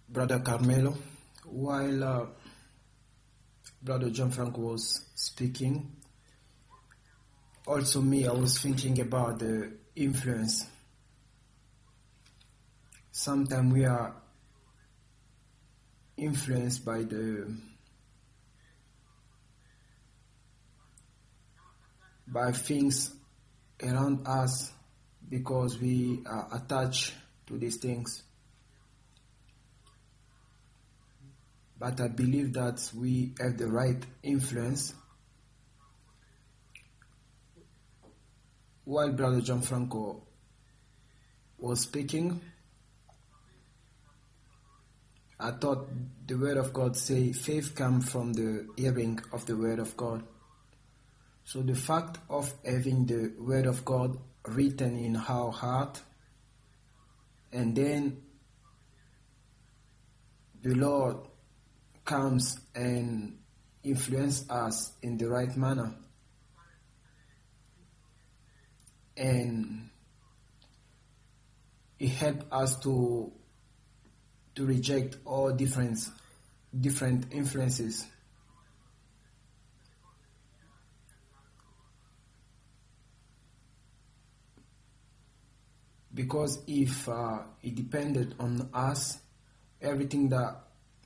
Brother Carmelo. While Brother Gianfranco was speaking, also me, I was thinking about the influence. Sometimes we are influenced by things around us because we are attached to these things. But I believe that we have the right influence. While Brother Gianfranco was speaking, I thought the Word of God say faith comes from the hearing of the Word of God. So the fact of having the Word of God written in our heart, and then the Lord comes and influence us in the right manner, and it helps us to reject all different influences. Because if it depended on us, everything that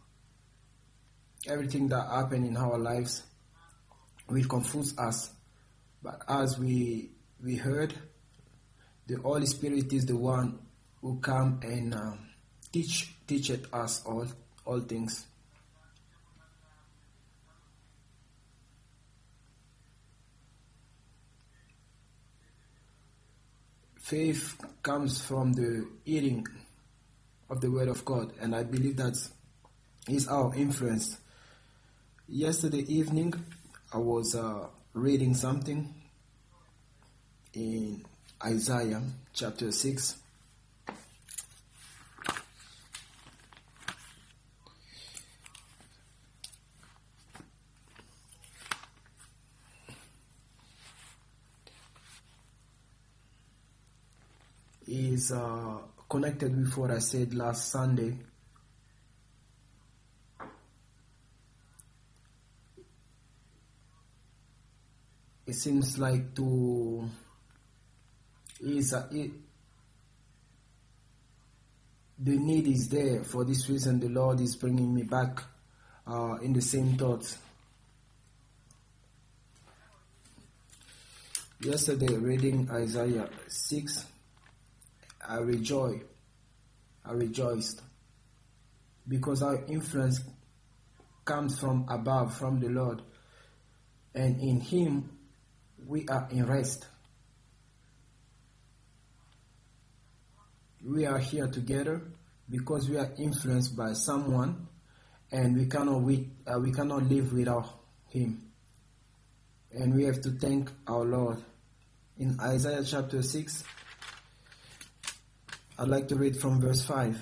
happened in our lives will confuse us. But as we heard, the Holy Spirit is the one who come and teacheth us all things. Faith comes from the hearing of the Word of God, and I believe that is our influence. Yesterday evening, I was reading something in Isaiah chapter 6. Is connected with what I said last Sunday. It seems like the need is there. For this reason, the Lord is bringing me back in the same thoughts. Yesterday, reading Isaiah 6, I rejoiced because our influence comes from above, from the Lord, and in Him we are in rest. We are here together because we are influenced by someone, and we cannot live without Him. And we have to thank our Lord. In Isaiah chapter 6, I'd like to read from verse 5.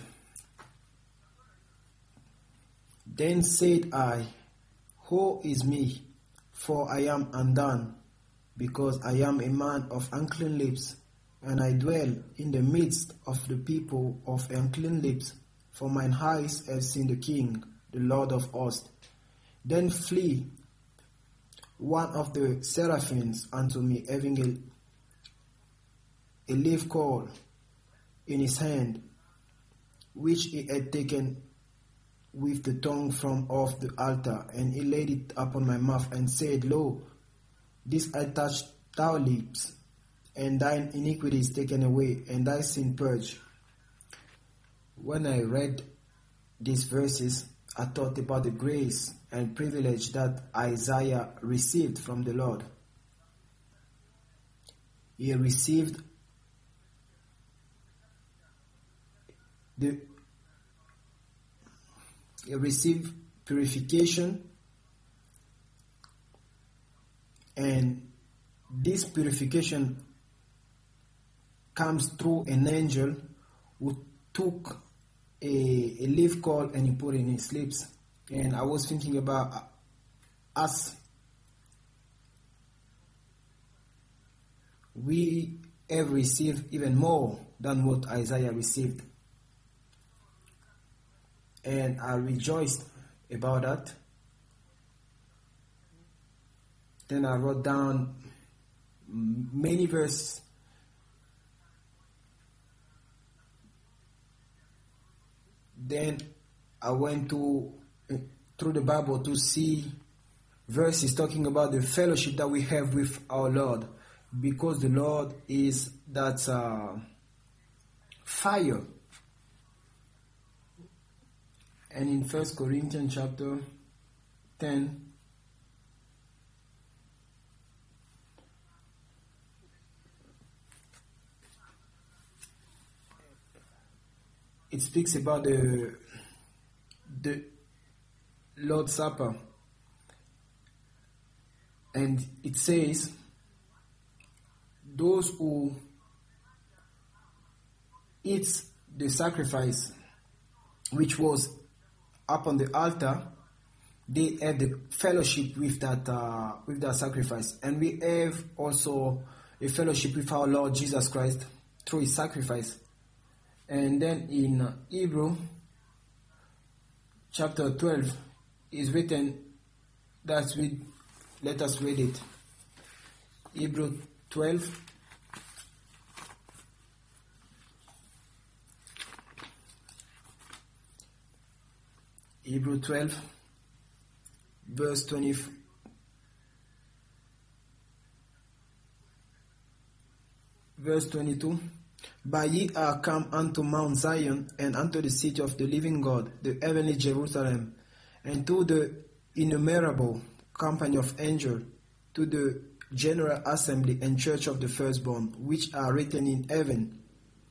Then said I, woe is me, for I am undone, because I am a man of unclean lips, and I dwell in the midst of the people of unclean lips, for mine eyes have seen the King, the Lord of hosts. Then flee one of the seraphims unto me, having a leaf cord in his hand, which he had taken with the tongue from off the altar, and he laid it upon my mouth, and said, Lo, this I touched thy lips, and thine iniquity is taken away, and thy sin purged. When I read these verses, I thought about the grace and privilege that Isaiah received from the Lord. He received purification, and this purification comes through an angel who took a leaf cord and he put it in his lips. And I was thinking about us. We have received even more than what Isaiah received. and I rejoiced about that. Then I wrote down many verses. Then I went through the Bible to see verses talking about the fellowship that we have with our Lord, because the Lord is that fire. And in 1 Corinthians chapter 10, it speaks about the Lord's Supper. And it says, those who eat the sacrifice which was upon the altar, they have the fellowship with that sacrifice. And we have also a fellowship with our Lord Jesus Christ through his sacrifice. And then in Hebrew chapter 12 is written that let us read it. Hebrew 12. Hebrew 12, verse 20. Verse 22. But ye are come unto Mount Zion, and unto the city of the living God, the heavenly Jerusalem, and to the innumerable company of angels, to the general assembly and church of the firstborn, which are written in heaven,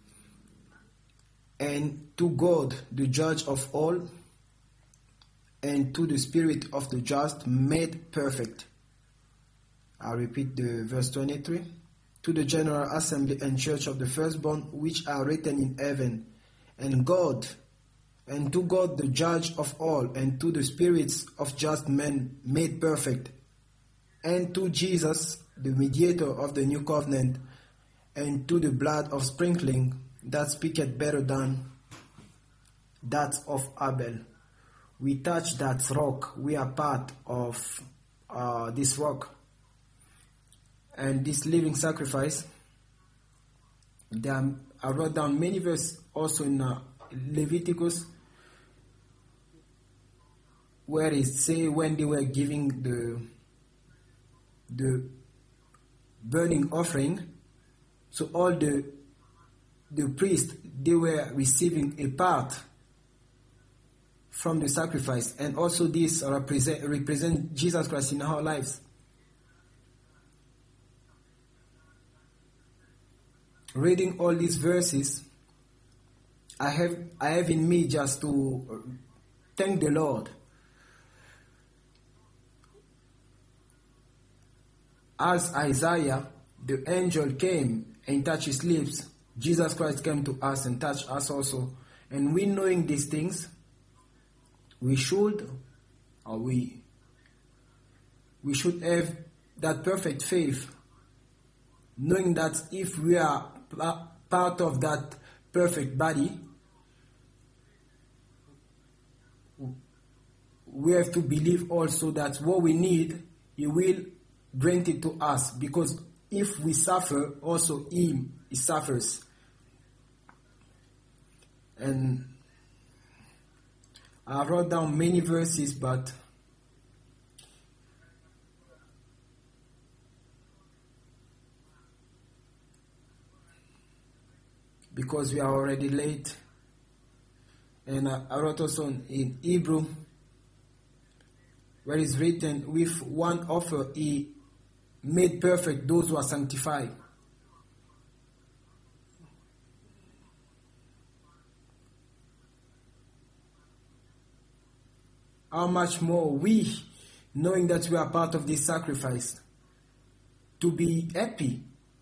and to God, the judge of all, and to the spirit of the just made perfect. I repeat the verse 23. To the general assembly and church of the firstborn, which are written in heaven, and to God the judge of all, and to the spirits of just men made perfect, and to Jesus, the mediator of the new covenant, and to the blood of sprinkling that speaketh better than that of Abel. We touch that rock. We are part of this rock. And this living sacrifice, I wrote down many verses also in Leviticus, where it say when they were giving the burning offering, so all the priests, they were receiving a part from the sacrifice, and also this represent Jesus Christ in our lives. Reading all these verses, I have in me just to thank the Lord. As Isaiah, the angel came and touched his lips, Jesus Christ came to us and touched us also. And we knowing these things, we should have that perfect faith, knowing that if we are part of that perfect body, we have to believe also that what we need, he will grant it to us, because if we suffer, also he suffers. And I wrote down many verses, but because we are already late, and I wrote also in Hebrew, where it's written, with one offer he made perfect those who are sanctified. How much more we, knowing that we are part of this sacrifice, to be happy.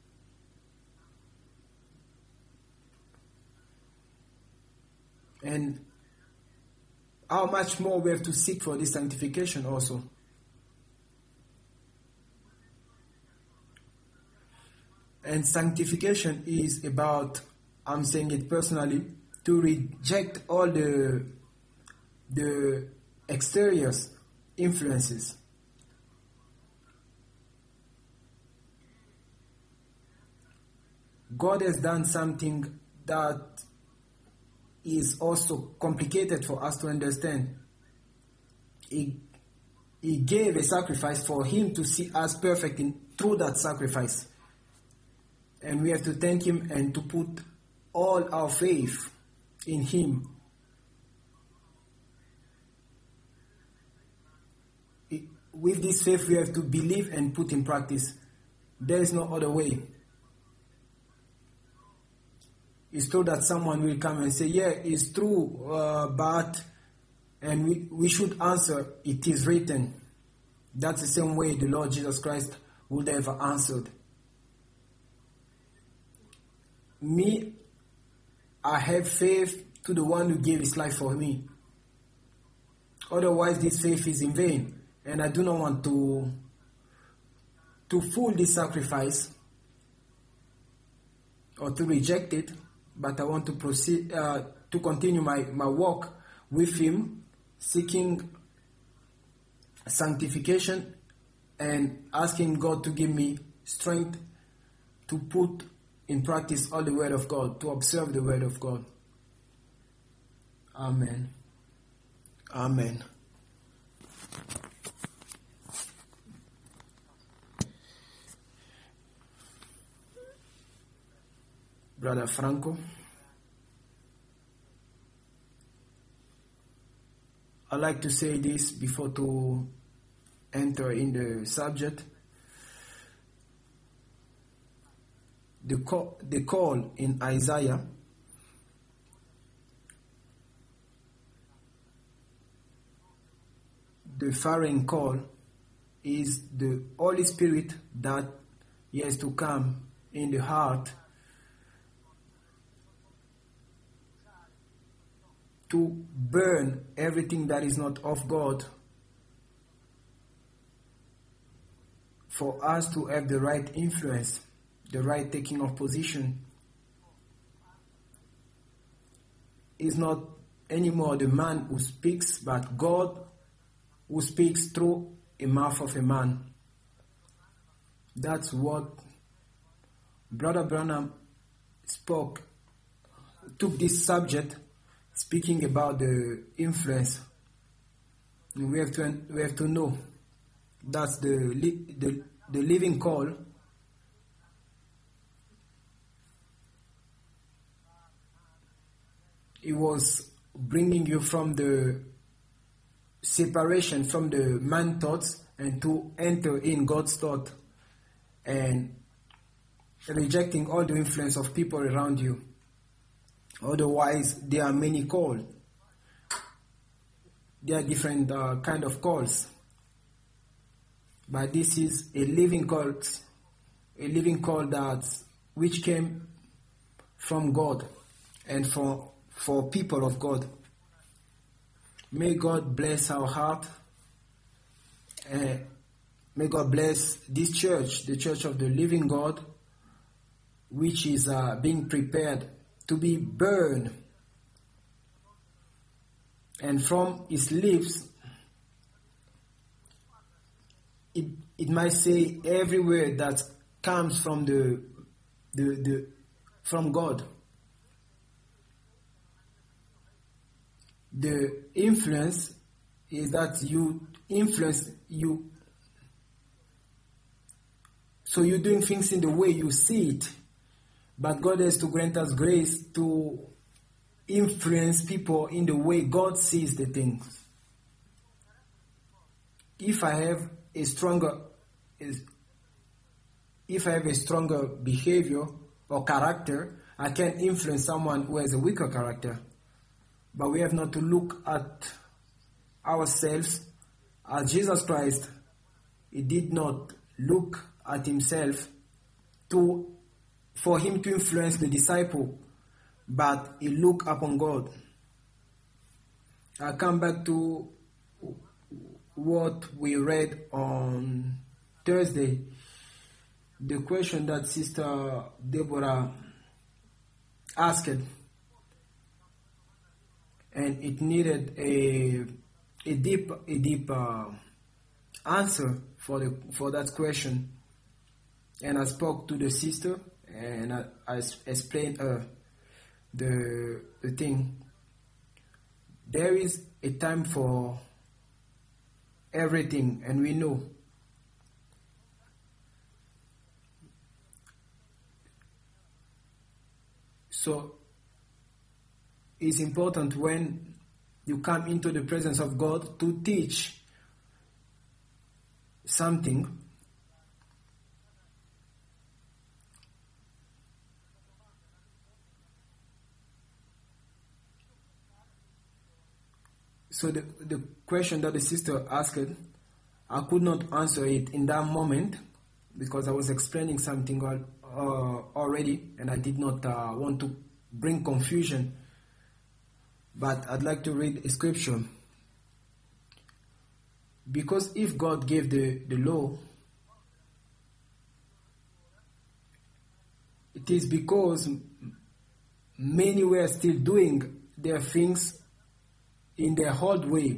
And how much more we have to seek for this sanctification also. And sanctification is about, I'm saying it personally, to reject all the the exterior influences. God has done something that is also complicated for us to understand. He gave a sacrifice for Him to see us perfect through that sacrifice. And we have to thank Him and to put all our faith in Him. With this faith, we have to believe and put in practice. There is no other way. It's true that someone will come and say, yeah, it's true, but, and we should answer, it is written. That's the same way the Lord Jesus Christ would have answered. Me, I have faith to the one who gave His life for me. Otherwise, this faith is in vain. And I do not want to fool this sacrifice or to reject it, but I want to proceed to continue my walk with Him, seeking sanctification and asking God to give me strength to put in practice all the Word of God, to observe the Word of God. Amen. Amen. Brother Franco, I'd like to say this before to enter in the subject. The call in Isaiah the firing call is the Holy Spirit that has to come in the heart to burn everything that is not of God, for us to have the right influence, the right taking of position. Is not anymore the man who speaks, but God who speaks through a mouth of a man. That's what Brother Branham took this subject, speaking about the influence. And we have to know that's the living call. It was bringing you from the separation from the man thoughts and to enter in God's thought, and rejecting all the influence of people around you. Otherwise, there are many calls. There are different kind of calls. But this is a living call which came from God and for people of God. May God bless our heart. May God bless this church, the Church of the Living God, which is being prepared to be burned. And from His lips, it might say everywhere that comes from from God. The influence is that you influence you. So you're doing things in the way you see it. But God has to grant us grace to influence people in the way God sees the things. If I have a stronger behavior or character, I can influence someone who has a weaker character. But we have not to look at ourselves as Jesus Christ. He did not look at Himself for Him to influence the disciple, but He looked upon God. I come back to what we read on Thursday, the question that Sister Deborah asked. and it needed a deep answer for that question. And I spoke to the sister, and I explained her the thing. There is a time for everything, and we know. So it's important when you come into the presence of God to teach something. So the question that the sister asked, I could not answer it in that moment because I was explaining something already, and I did not want to bring confusion. But I'd like to read a scripture. Because if God gave the law, it is because many were still doing their things in their old way.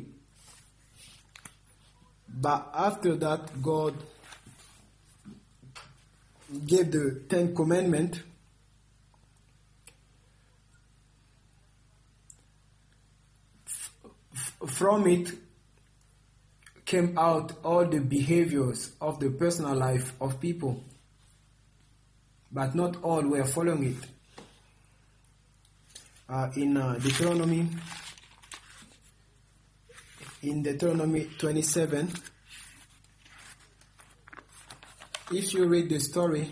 But after that, God gave the 10 Commandments. From it came out all the behaviors of the personal life of people, but not all were following it. In Deuteronomy 27, if you read the story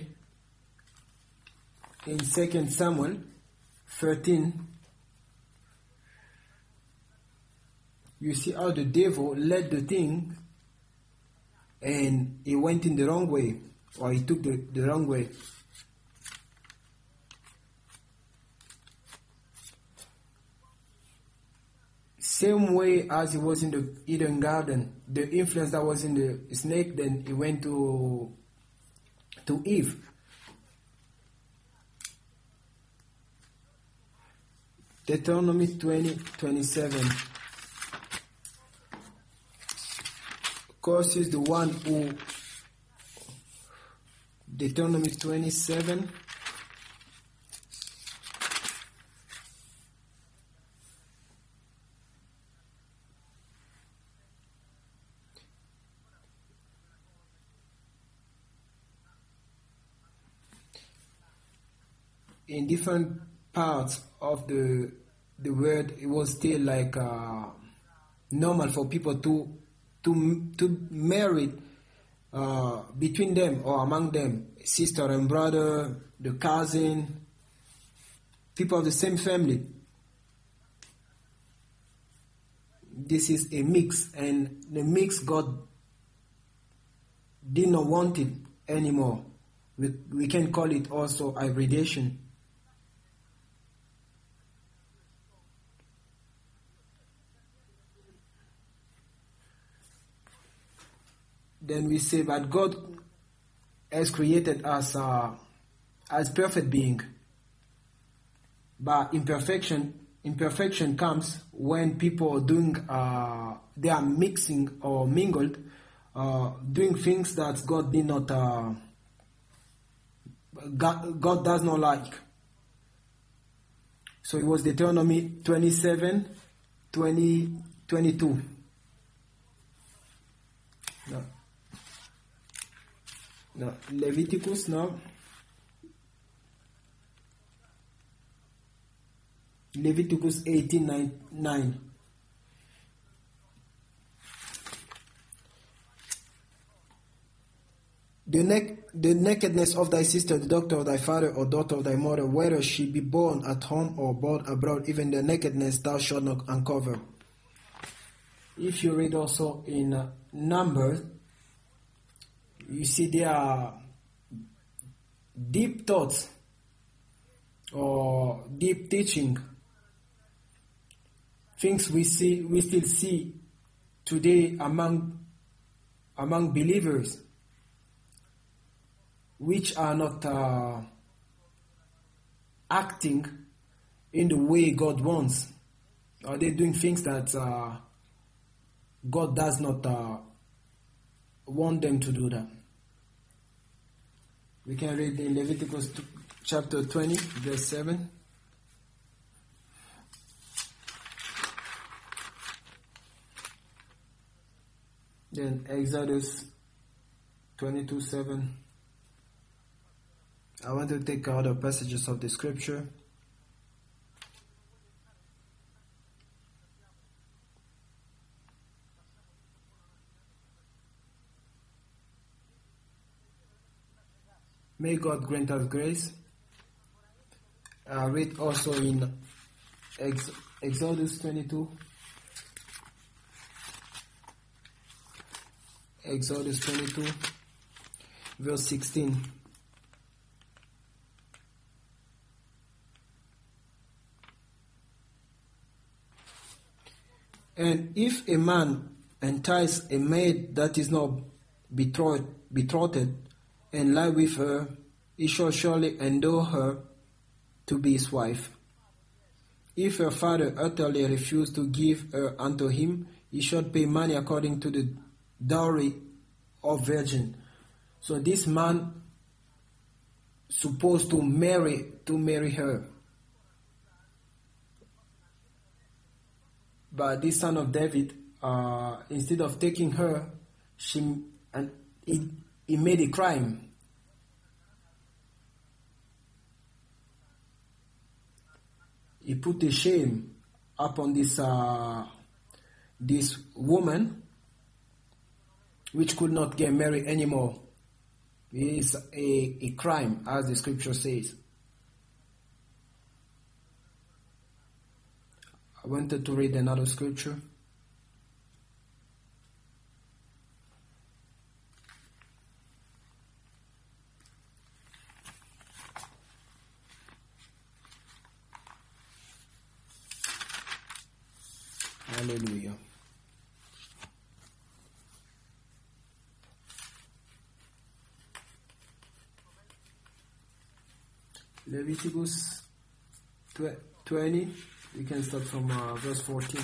in 2 Samuel 13, you see how the devil led the thing and he went in the wrong way, or he took the wrong way. Same way as he was in the Eden Garden, the influence that was in the snake, then he went to Eve. Deuteronomy 20:27. Curse is the one who, Deuteronomy 27. In different parts of the world, it was still like normal for people to marry between them or among them, sister and brother, the cousin, people of the same family. This is a mix, and the mix God did not want it anymore. We can call it also hybridization. Then we say that God has created us as perfect being. But imperfection comes when people are doing, they are mixing or mingled, doing things that God did not, God does not like. So it was Deuteronomy 27, 20, 22. No, Leviticus, no. Leviticus 18:9. The nakedness of thy sister, the daughter of thy father or daughter of thy mother, whether she be born at home or born abroad, even the nakedness thou shalt not uncover. If you read also in Numbers, you see there are deep thoughts or deep teaching, things we still see today among believers, which are not acting in the way God wants, Are they doing things that God does not want them to do that? We can read in Leviticus chapter 20, verse 7. Then Exodus 22:7. I want to take other passages of the scripture. May God grant us grace. Read also in Exodus 22. Exodus 22, verse 16. And if a man entice a maid that is not betrothed, and lie with her, he shall surely endow her to be his wife. If her father utterly refuse to give her unto him, he shall pay money according to the dowry of virgin. So this man supposed to marry her. But this son of David, instead of taking her, he made a crime. He put a shame upon this woman, which could not get married anymore. It is a crime, as the scripture says. I wanted to read another scripture. Hallelujah. Leviticus 20, we can start from verse 14.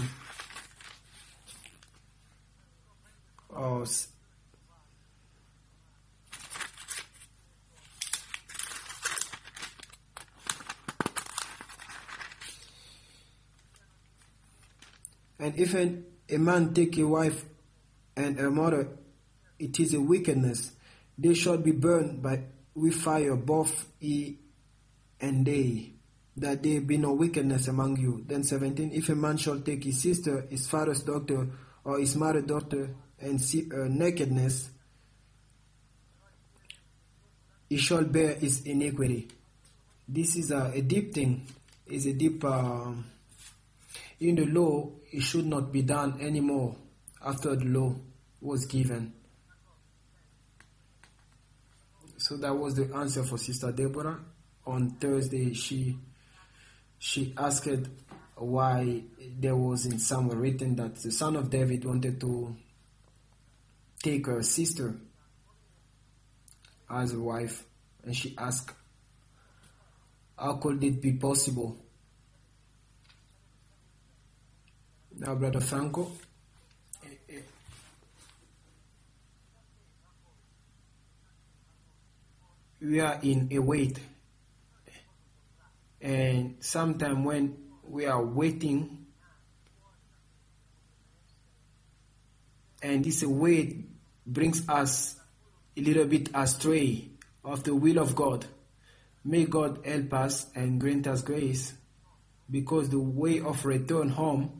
And if a man take a wife and her mother, it is a wickedness. They shall be burned with fire, both he and they, that there be no wickedness among you. Then 17, if a man shall take his sister, his father's daughter, or his mother's daughter, and see her nakedness, he shall bear his iniquity. This is a deep thing. It's a deep... in the law, it should not be done anymore after the law was given. So that was the answer for Sister Deborah. On Thursday, she asked why there was in somewhere written that the son of David wanted to take her sister as a wife. And she asked, how could it be possible? Now, Brother Franco, we are in a wait. And sometimes when we are waiting, and this wait brings us a little bit astray of the will of God. May God help us and grant us grace, because the way of return home,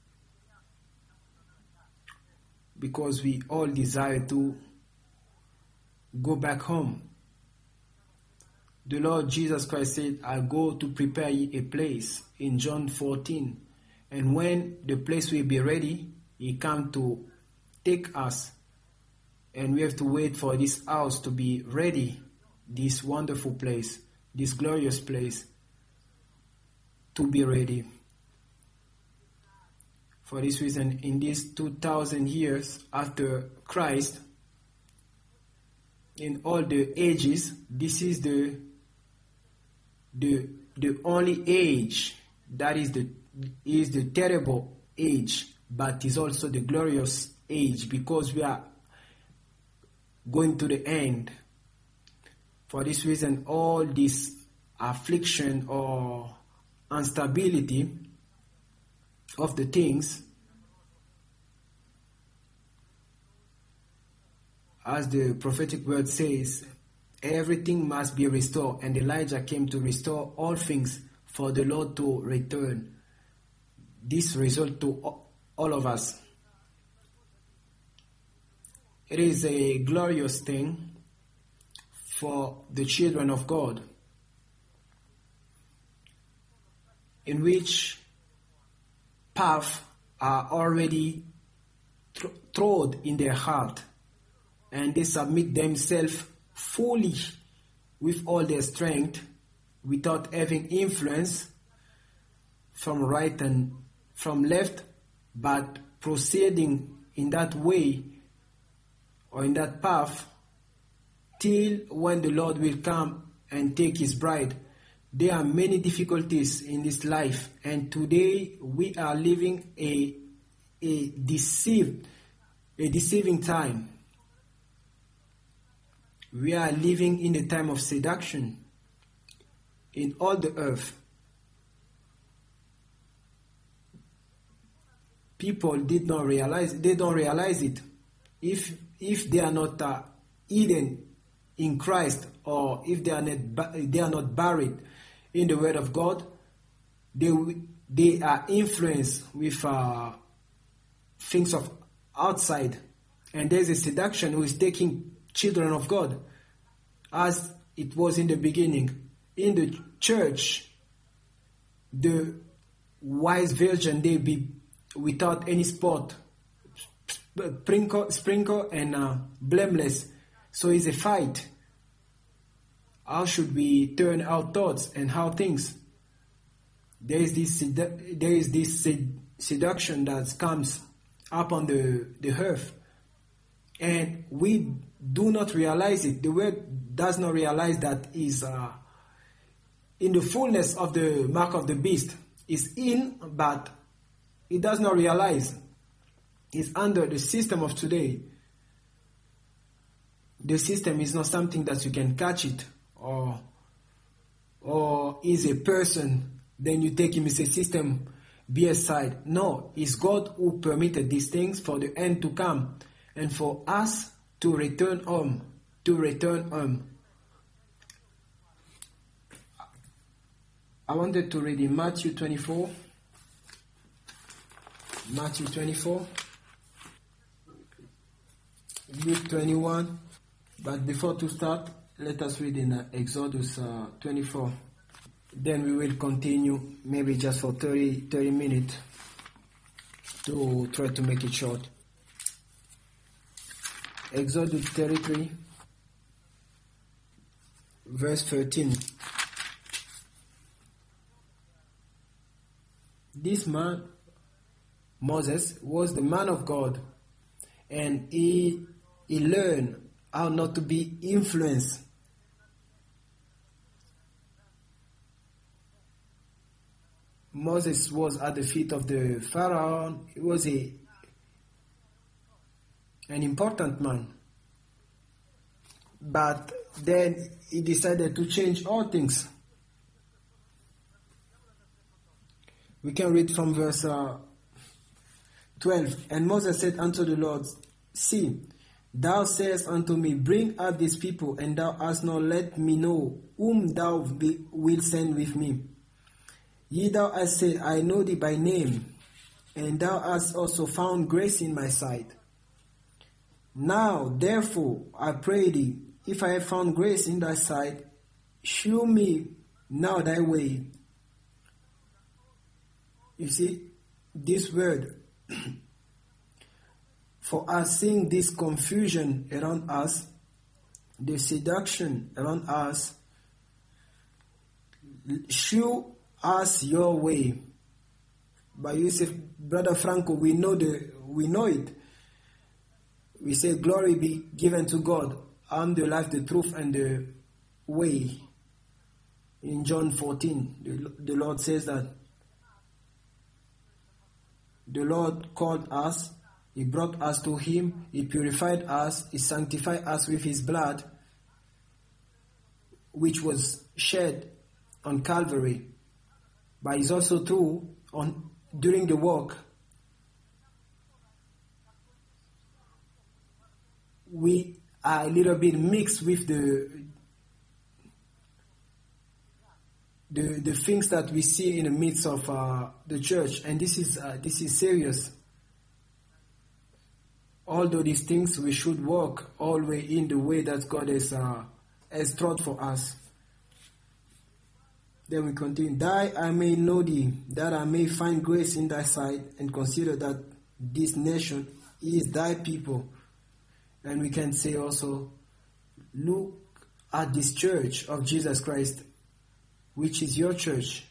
because we all desire to go back home. The Lord Jesus Christ said, I go to prepare ye a place in John 14. And when the place will be ready, He come to take us. And we have to wait for this house to be ready, this wonderful place, this glorious place to be ready. For this reason, in these 2,000 years after Christ, in all the ages, this is the only age that is is the terrible age, but is also the glorious age, because we are going to the end. For this reason, all this affliction or instability of the things, as the prophetic word says, everything must be restored, and Elijah came to restore all things for the Lord to return. This result to all of us. It is a glorious thing for the children of God, in which paths are already trod in their heart, and they submit themselves fully with all their strength, without having influence from right and from left, but proceeding in that way or in that path till when the Lord will come and take his bride. There are many difficulties in this life, and today we are living a deceiving time. We are living in a time of seduction in all the earth. People they don't realize it. If they are not hidden in Christ, or if they are not buried in the Word of God, they are influenced with things of outside, and there is a seduction who is taking children of God, as it was in the beginning. In the church, the wise virgin, they be without any spot, sprinkle and blameless. So it's a fight. How should we turn our thoughts and how things? There is this seduction that comes up on the earth, and we do not realize it. The world does not realize that is in the fullness of the mark of the beast. Is in, but it does not realize. It's under the system of today. The system is not something that you can catch it, or is a person, then you take him as a system, be aside. No, it's God who permitted these things for the end to come, and for us to return home. I wanted to read in Matthew 24. Matthew 24. Luke 21. But before to start, let us read in Exodus 24. Then we will continue, maybe just for 30 minutes, to try to make it short. Exodus 33, verse 13. This man, Moses, was the man of God, and he learned how not to be influenced. Moses was at the feet of the Pharaoh. He was an important man. But then he decided to change all things. We can read from verse 12. And Moses said unto the Lord, See, thou sayest unto me, Bring up these people, and thou hast not let me know whom thou wilt send with me. Yea, thou hast said, I know thee by name, and thou hast also found grace in my sight. Now, therefore, I pray thee, if I have found grace in thy sight, shew me now thy way. You see, this word, for us seeing this confusion around us, the seduction around us, shew us your way. But you say, Brother Franco, we know it. We say, glory be given to God. I'm the life, the truth, and the way. In John 14, the Lord says that. the Lord called us, He brought us to Him, He purified us, He sanctified us with His blood, which was shed on Calvary. But it's also true during the work, we are a little bit mixed with the things that we see in the midst of the church, and this is serious. Although these things, we should walk always in the way that God has taught for us. Then we continue. That I may know thee, that I may find grace in thy sight, and consider that this nation is thy people. And we can say also, look at this church of Jesus Christ, which is your church.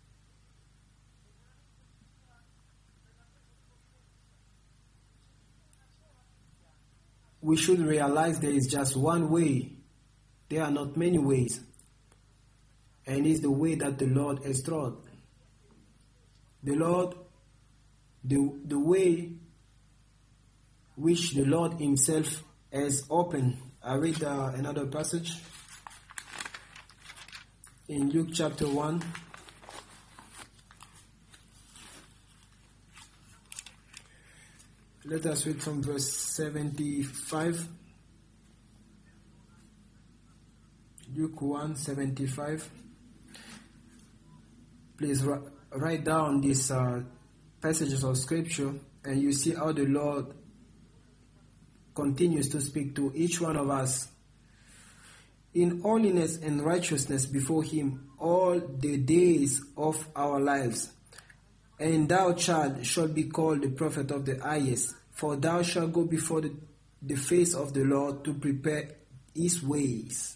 We should realize there is just one way. There are not many ways. And it's the way that the Lord has taught. The way which the Lord Himself has opened. I read another passage in Luke chapter 1. Let us read from verse 75. Luke 1:75. Please write down these passages of scripture, and you see how the Lord continues to speak to each one of us in holiness and righteousness before Him all the days of our lives. And thou, child, shalt be called the prophet of the highest, for thou shalt go before the face of the Lord to prepare His ways,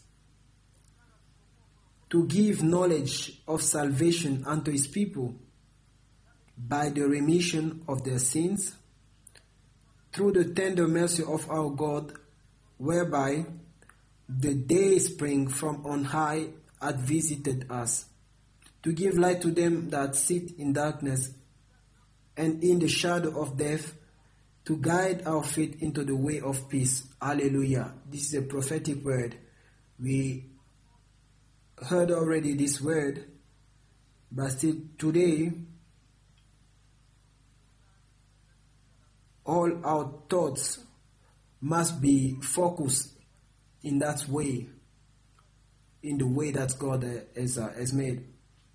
to give knowledge of salvation unto His people by the remission of their sins, through the tender mercy of our God, whereby the day spring from on high hath visited us, to give light to them that sit in darkness and in the shadow of death, to guide our feet into the way of peace. Hallelujah. This is a prophetic word. We heard already this word, but still today, all our thoughts must be focused in that way, in the way that God has made,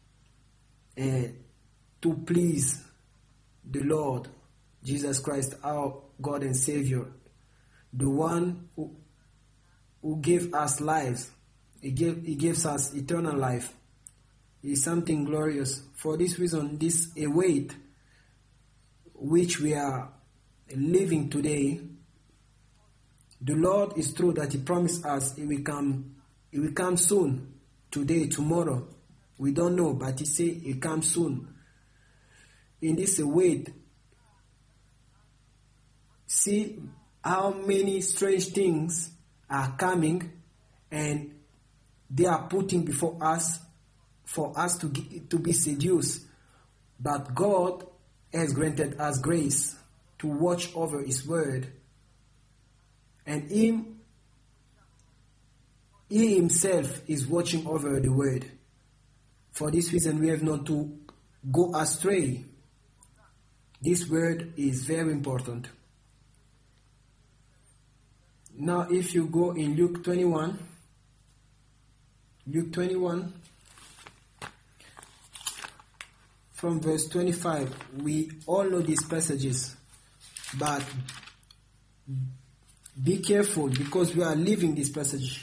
to please the Lord Jesus Christ, our God and Savior, the one who gave us lives. He gives us eternal life. It is something glorious. For this reason, this await which we are living today, the Lord is true that He promised us it will come soon, today, tomorrow. We don't know, but He said it comes soon. In this await, see how many strange things are coming, and they are putting before us for us to be seduced. But God has granted us grace to watch over His word, and He Himself is watching over the word. For this reason, we have not to go astray. This word is very important. Now, if you go in Luke 21, from verse 25, we all know these passages, but be careful because we are living this passage.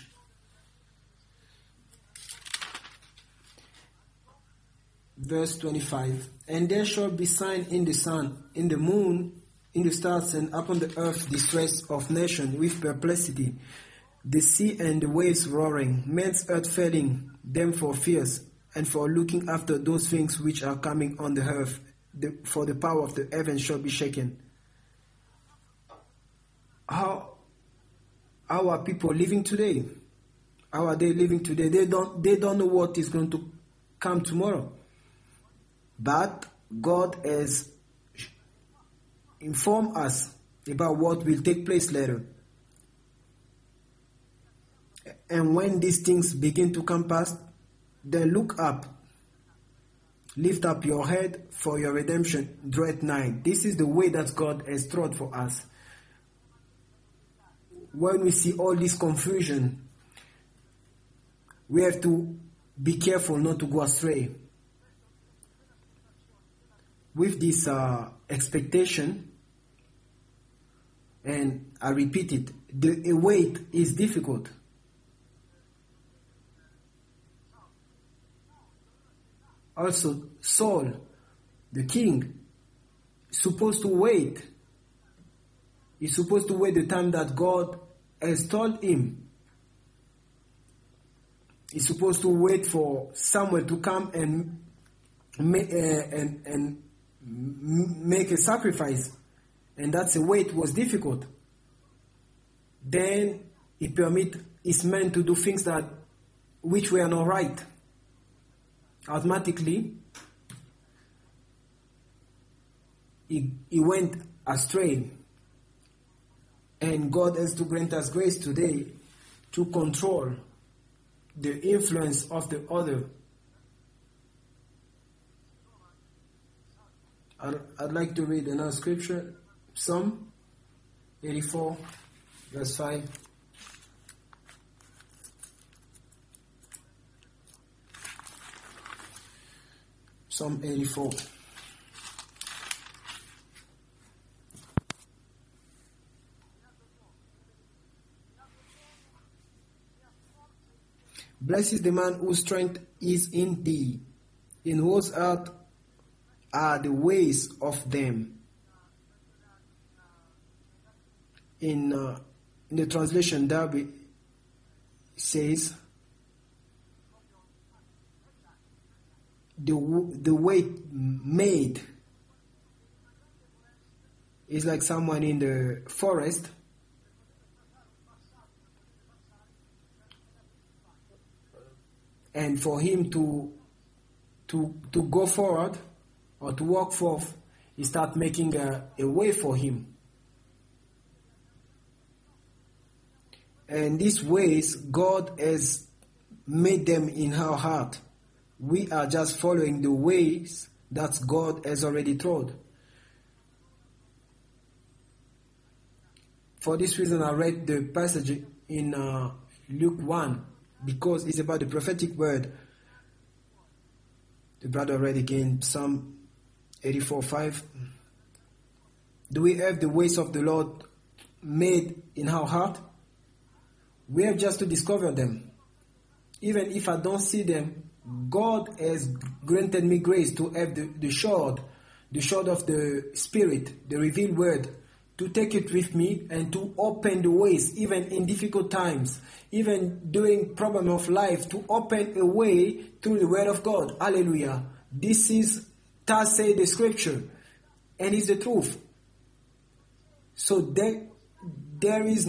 Verse 25, and there shall be sign in the sun, in the moon, in the stars, and upon the earth distress of nation with perplexity, the sea and the waves roaring, men's earth failing them for fears, and for looking after those things which are coming on the earth, for the power of the heavens shall be shaken. How are people living today? How are they living today? They don't know what is going to come tomorrow. But God has inform us about what will take place later. And when these things begin to come past, then look up. Lift up your head, for your redemption draweth nigh. This is the way that God has trod for us. When we see all this confusion, we have to be careful not to go astray. With this expectation, and I repeat it, the wait is difficult. Also, Saul, the king, is supposed to wait. He's supposed to wait the time that God has told him. He's supposed to wait for Samuel to come and make a sacrifice. And that's a wait was difficult. Then he permit his men to do things that which were not right. Automatically, he went astray. And God has to grant us grace today to control the influence of the other. I'd like to read another scripture, Psalm 84, verse 5. Psalm 84. Blessed is the man whose strength is in thee, in whose heart are the ways of them. In the translation, Darby says, the way made is like someone in the forest and for him to go forward or to walk forth, he start making a way for him. And these ways, God has made them in our heart. We are just following the ways that God has already told. For this reason, I read the passage in Luke 1, because it's about the prophetic word. The brother read again Psalm 84:5. Do we have the ways of the Lord made in our heart? We have just to discover them. Even if I don't see them, God has granted me grace to have the sword of the Spirit, the revealed word, to take it with me and to open the ways, even in difficult times, even during problem of life, to open a way through the word of God. Hallelujah. This is, thus say the scripture, and it's the truth. So there is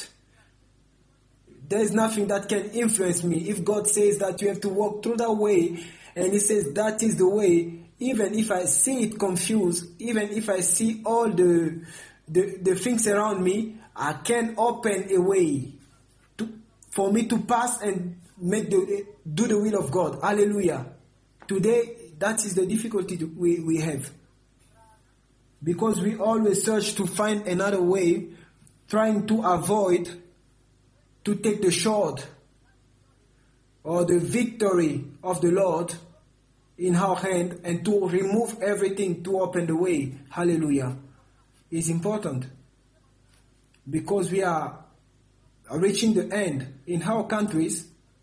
nothing that can influence me. If God says that you have to walk through that way, and He says that is the way, even if I see it confused, even if I see all the things around me, I can open a way for me to pass and do the will of God. Hallelujah. Today, that is the difficulty we have. Because we always search to find another way, trying to avoid to take the sword or the victory of the Lord in our hand and to remove everything to open the way. Hallelujah. It's important because we are reaching the end. In our countries,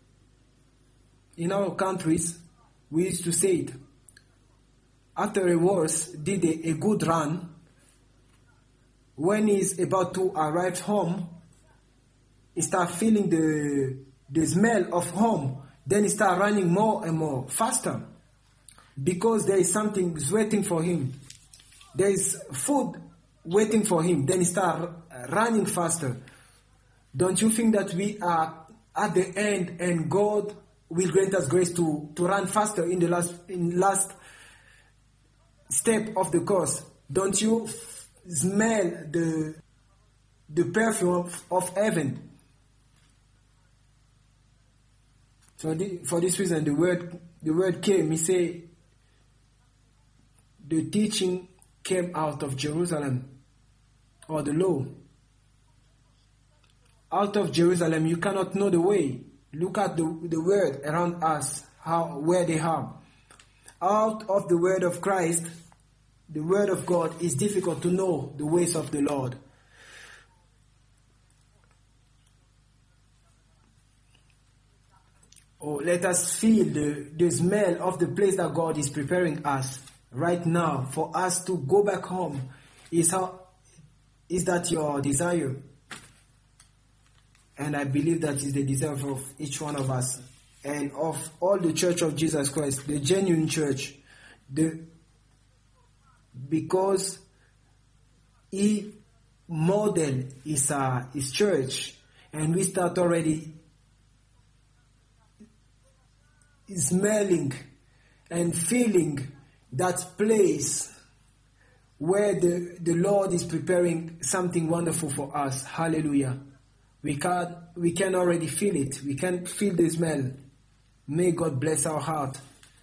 we used to say it. After a horse did a good run, when he's about to arrive home, he start feeling the smell of home. Then he start running more and more faster because there is something waiting for him. There is food waiting for him. Then he start running faster. Don't you think that we are at the end and God will grant us grace to run faster in the last step of the course? Don't you smell the perfume of heaven. For this reason, the word came. He say, the teaching came out of Jerusalem, or the law. Out of Jerusalem, you cannot know the way. Look at the word around us, where they are. Out of the word of Christ, the word of God, it's difficult to know the ways of the Lord. Oh, let us feel the smell of the place that God is preparing us right now for us to go back home. Is that your desire? And I believe that is the desire of each one of us and of all the Church of Jesus Christ, the genuine church. Because He modeled his church, and we start already smelling and feeling that place where the Lord is preparing something wonderful for us. Hallelujah. We can already feel it. We can feel the smell. May God bless our heart.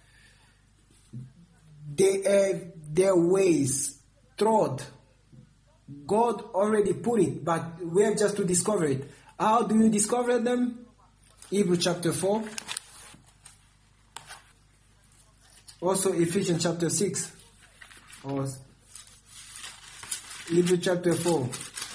They have their ways trod. God already put it, but we have just to discover it. How do you discover them? Hebrews chapter 4. Also Ephesians chapter 6. Or Hebrews chapter 4.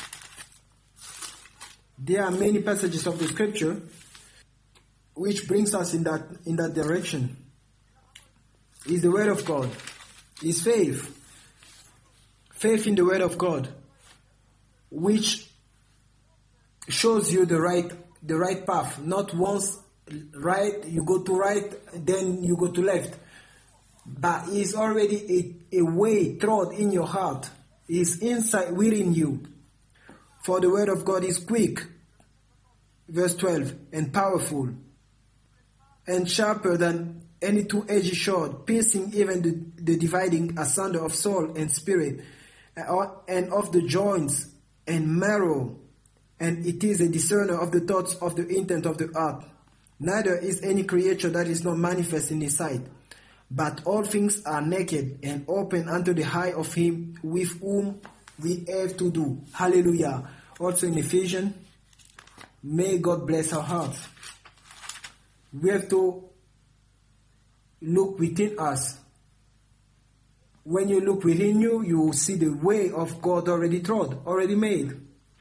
There are many passages of the scripture which brings us in that direction. Is the word of God. Is faith. Faith in the word of God, which shows you the right path. Not once right, you go to right, then you go to left. But is already a way trod in your heart. Is inside within you. For the word of God is quick, verse 12, and powerful, and sharper than any two-edged sword, piercing even the dividing asunder of soul and spirit, and of the joints and marrow, and it is a discerner of the thoughts of the intent of the heart. Neither is any creature that is not manifest in his sight, but all things are naked and open unto the eye of him with whom we have to do. Hallelujah. Also in Ephesians, may God bless our hearts. We have to look within us. When you look within you, you will see the way of God already trod, already made.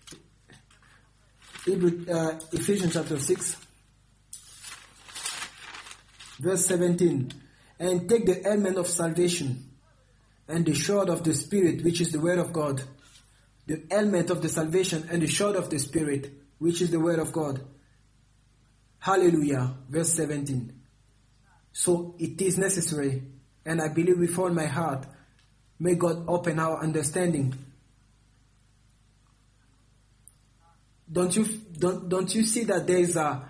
Ephesians chapter 6, verse 17. And take the helmet of salvation and the sword of the Spirit, which is the word of God. The helmet of the salvation and the sword of the Spirit, which is the word of God. Hallelujah. Verse 17. So it is necessary, and I believe with all my heart, may God open our understanding. Don't you see that there is a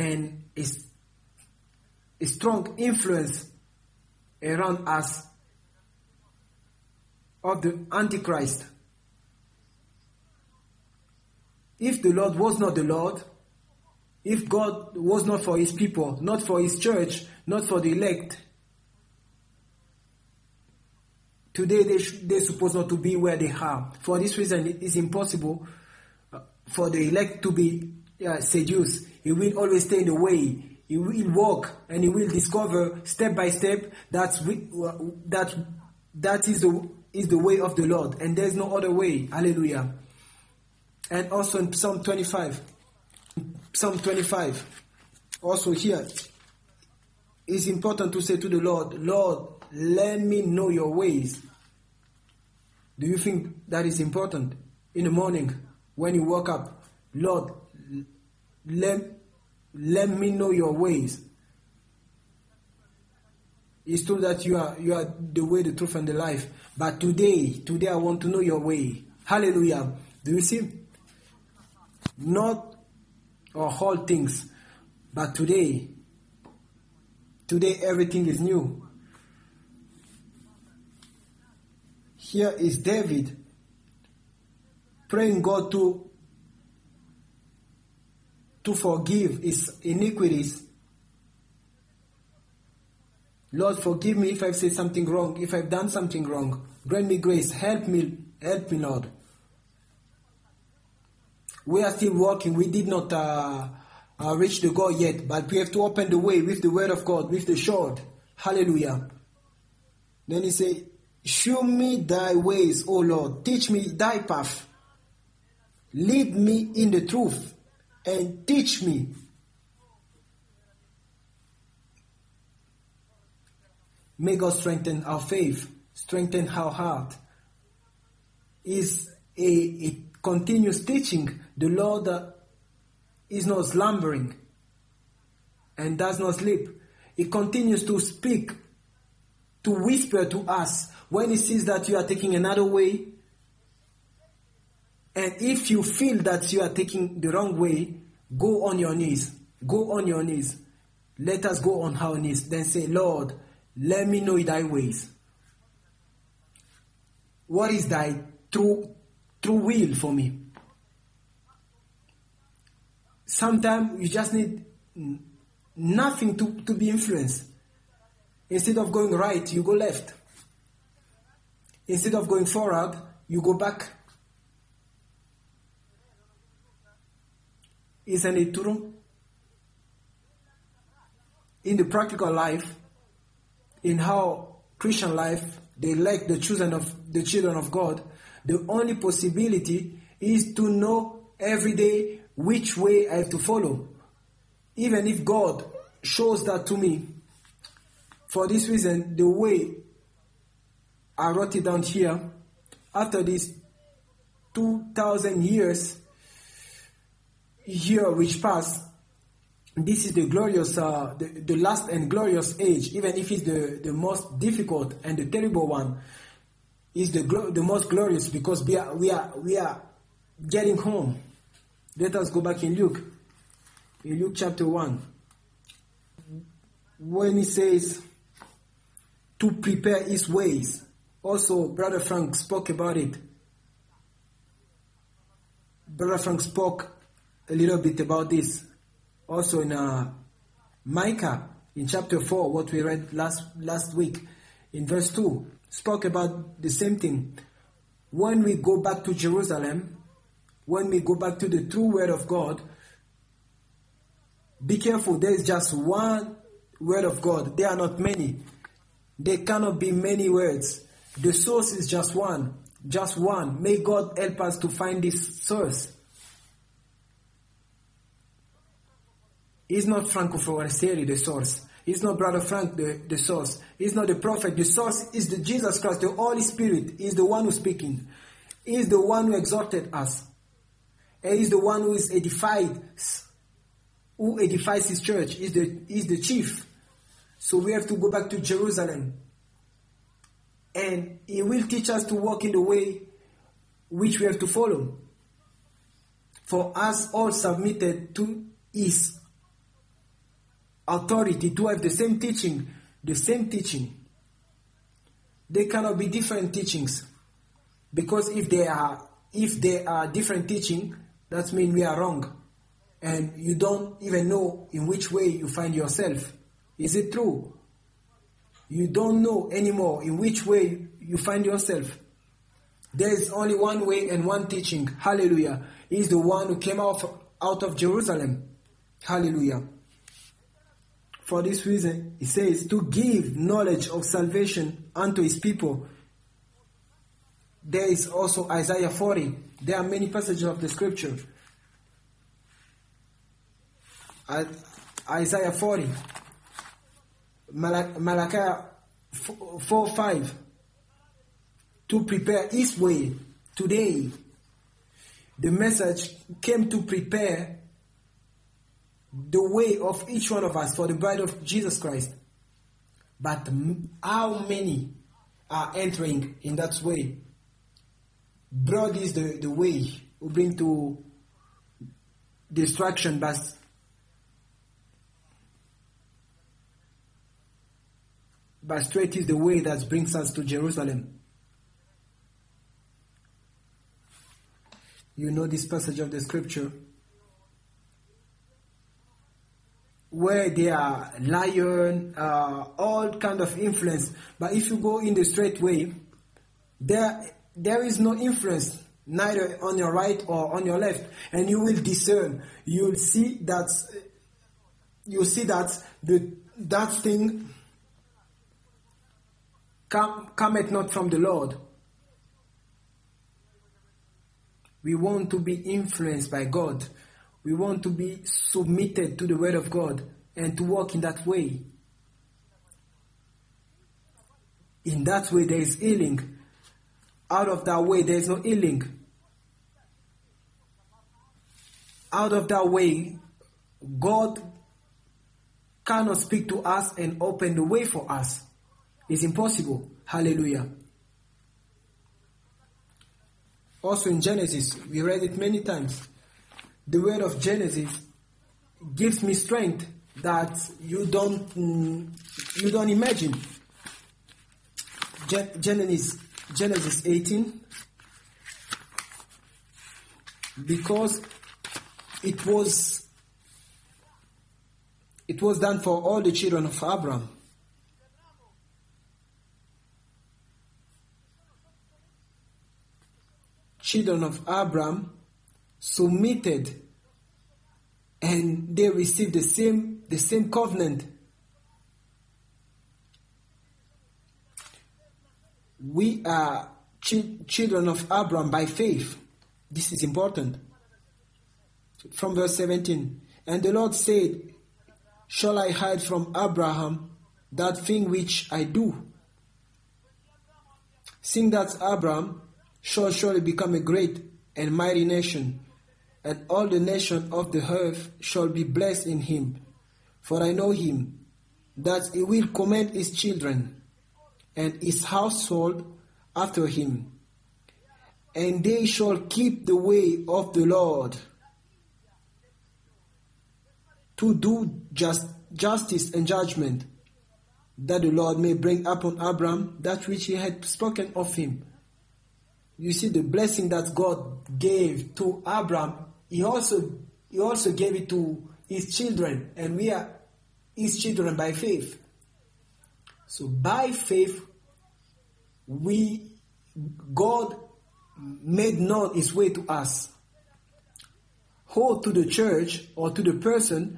strong influence around us of the Antichrist? If the Lord was not the Lord, if God was not for his people, not for his church, not for the elect, today they're supposed not to be where they are. For this reason, it is impossible for the elect to be seduced. He will always stay in the way. He will walk and he will discover step by step that is the way of the Lord, and there is no other way. Hallelujah. And also in Psalm 25, also here, it's important to say to the Lord, Lord, let me know your ways. Do you think that is important? In the morning, when you wake up, Lord, let me know your ways. It's true that you are the way, the truth, and the life. But today I want to know your way. Hallelujah. Do you see? Not all things, but today everything is new. Here is David praying God to forgive his iniquities. Lord, forgive me if I've said something wrong, if I've done something wrong. Grant me grace. Help me, Lord. We are still walking. We did not reach the goal yet, but we have to open the way with the word of God, with the sword. Hallelujah. Then he says, show me thy ways, O Lord. Teach me thy path. Lead me in the truth and teach me. May God strengthen our faith, strengthen our heart. Is a continuous teaching. The Lord is not slumbering and does not sleep. He continues to speak, to whisper to us when he sees that you are taking another way. And if you feel that you are taking the wrong way, go on your knees. Go on your knees. Let us go on our knees. Then say, Lord, let me know thy ways. What is thy true will for me? Sometimes you just need nothing to be influenced. Instead of going right, you go left. Instead of going forward, you go back. Isn't it true? In the practical life, in how Christian life, they elect the children of God, the only possibility is to know every day which way I have to follow. Even if God shows that to me, for this reason, the way I wrote it down here, after these 2,000 years here which passed, this is the glorious, the last and glorious age, even if it's the most difficult and the terrible one, is the most glorious, because we are getting home. Let us go back in Luke chapter 1, when he says to prepare his ways. Also, Brother Frank spoke about it. Brother Frank spoke a little bit about this. Also in Micah, in chapter 4, what we read last week, in verse 2, spoke about the same thing. When we go back to Jerusalem, when we go back to the true word of God, be careful, there is just one word of God. There are not many. There cannot be many words. The source is just one. Just one. May God help us to find this source. It's not Franco Forestieri, the source. It's not Brother Frank, the source. It's not the prophet. The source is the Jesus Christ. The Holy Spirit is the one who's speaking. He is the one who exhorted us. He is the one who edifies his church. Is the chief. So we have to go back to Jerusalem. And he will teach us to walk in the way which we have to follow. For us all submitted to his authority, to have the same teaching. There cannot be different teachings. Because if there are different teaching, that means we are wrong. And you don't even know in which way you find yourself. Is it true? You don't know anymore in which way you find yourself. There is only one way and one teaching. Hallelujah. He is the one who came out of Jerusalem. Hallelujah. For this reason, he says, to give knowledge of salvation unto his people. There is also Isaiah 40. There are many passages of the scripture. Isaiah 40. Malachi 4:5. To prepare his way. Today, the message came to prepare the way of each one of us for the bride of Jesus Christ. But how many are entering in that way? Broad is the way who bring to destruction, but straight is the way that brings us to Jerusalem. You know this passage of the scripture where there are lion, all kind of influence. But if you go in the straight way, there is no influence, neither on your right or on your left, and you will discern. You'll see that that thing cometh not from the Lord. We want to be influenced by God. We want to be submitted to the word of God and to walk in that way. In that way there is healing. Out of that way there is no healing. Out of that way God cannot speak to us and open the way for us. It's impossible. Hallelujah. Also in Genesis, we read it many times. The word of Genesis gives me strength that you don't imagine. Genesis 18, because it was done for all the children of Abraham. Children of Abraham submitted, and they received the same covenant. We are children of Abraham by faith. This is important. From verse 17, and the Lord said, shall I hide from Abraham that thing which I do? Seeing that Abraham shall surely become a great and mighty nation, and all the nations of the earth shall be blessed in him. For I know him, that he will command his children and his household after him, and they shall keep the way of the Lord, to do justice and judgment, that the Lord may bring upon Abraham that which he had spoken of him. You see the blessing that God gave to Abraham, he also gave it to his children, and we are his children by faith. So by faith, God made known his way to us. Or to the church, or to the person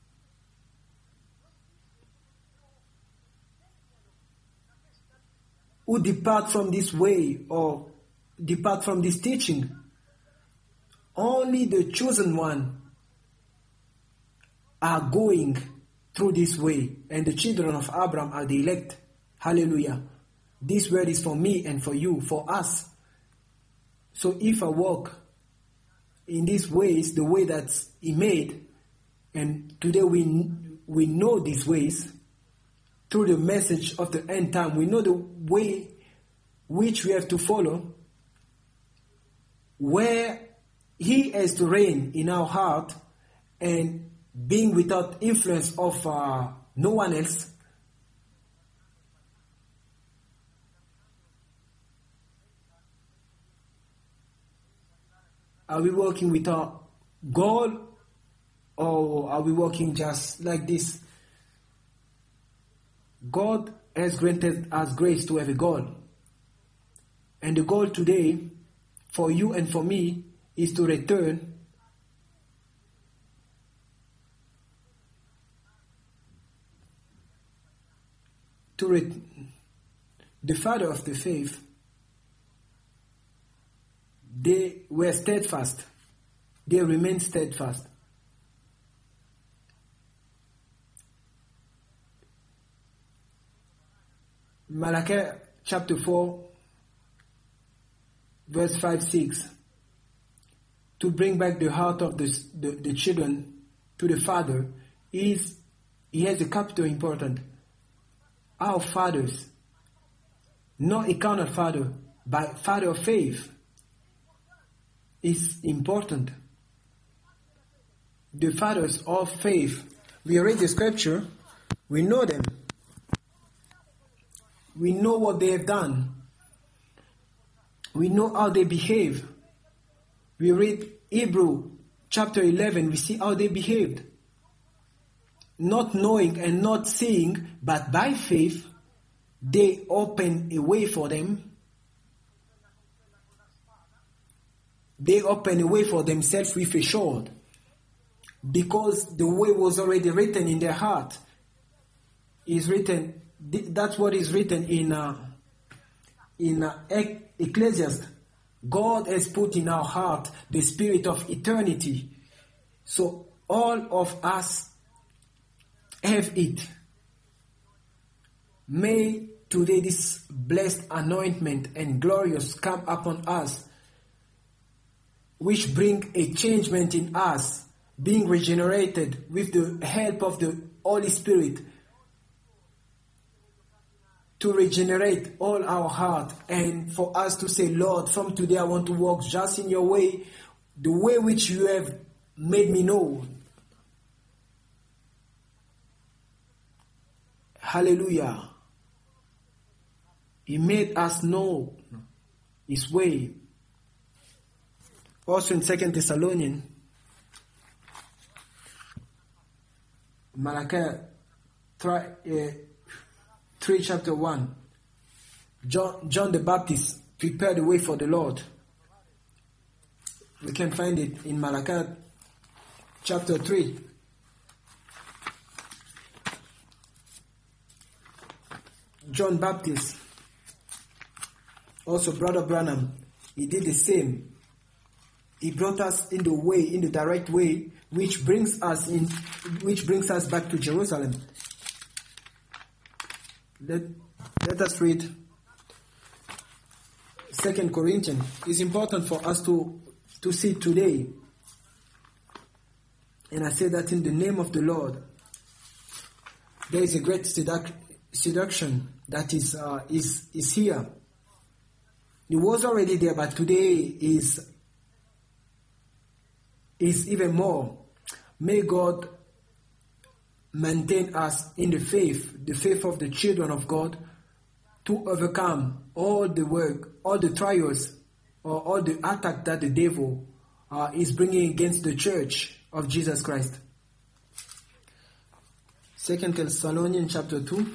who depart from this way or depart from this teaching. Only the chosen one are going through this way, and the children of Abraham are the elect. Hallelujah. This word is for me and for you, for us. So if I walk in these ways, the way that he made, and today we know these ways through the message of the end time, we know the way which we have to follow, where he has to reign in our heart, and being without influence of no one else. Are we working with our goal, or are we working just like this? God has granted us grace to have a goal. And the goal today, for you and for me, is to return to the father of the faith. They were steadfast. They remained steadfast. Malachi chapter 4, verse 5-6. To bring back the heart of the children to the father, he has a capital important. Our fathers, not a carnal father, but father of faith, is important. The fathers of faith, we read the scripture, we know them. We know what they have done. We know how they behave. We read Hebrew chapter 11, we see how they behaved. Not knowing and not seeing, but by faith, they opened a way for them. They opened a way for themselves with a sword. Because the way was already written in their heart. Is written. That's what is written in Ecclesiastes. God has put in our heart the spirit of eternity. So all of us have it. May today this blessed anointment and glorious come upon us, which bring a changement in us, being regenerated with the help of the Holy Spirit, to regenerate all our heart, and for us to say, Lord, from today I want to walk just in your way, the way which you have made me know. Hallelujah. He made us know his way. Also in 2 Thessalonians, Malachi 3 chapter 1, John the Baptist prepared the way for the Lord. We can find it in Malachi chapter 3. John Baptist, also Brother Branham, he did the same. He brought us in the way, in the direct way, which brings us back to Jerusalem. Let us read 2 Corinthians. It's important for us to see today. And I say that in the name of the Lord. There is a great seduction that is here. It was already there, but today is even more. May God maintain us in the faith of the children of God, to overcome all the work, all the trials, or all the attack that the devil is bringing against the church of Jesus Christ. 2 Thessalonians chapter 2.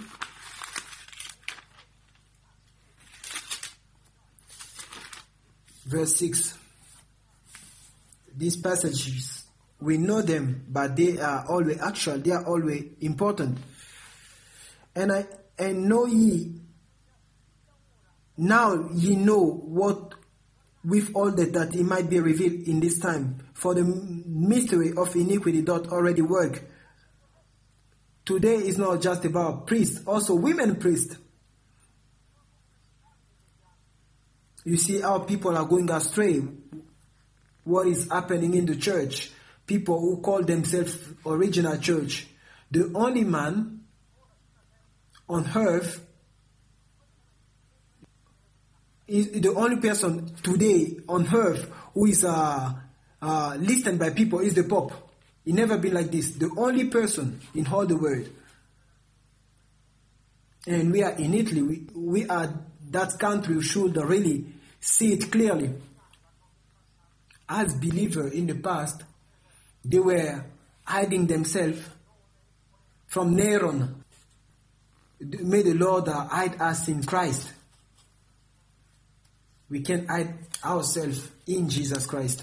Verse 6. These passages, we know them, but they are always actual, they are always important. And know ye, now ye know what with all that it might be revealed in this time. For the mystery of iniquity doth already work. Today is not just about priests, also women priests. You see how people are going astray. What is happening in the church? People who call themselves original church. The only man on earth is the only person today on earth who is listened by people is the Pope. It never been like this. The only person in all the world. And we are in Italy. We are that country who should really see it clearly. As believers in the past, they were hiding themselves from Neron. May the Lord hide us in Christ. We can hide ourselves in Jesus Christ.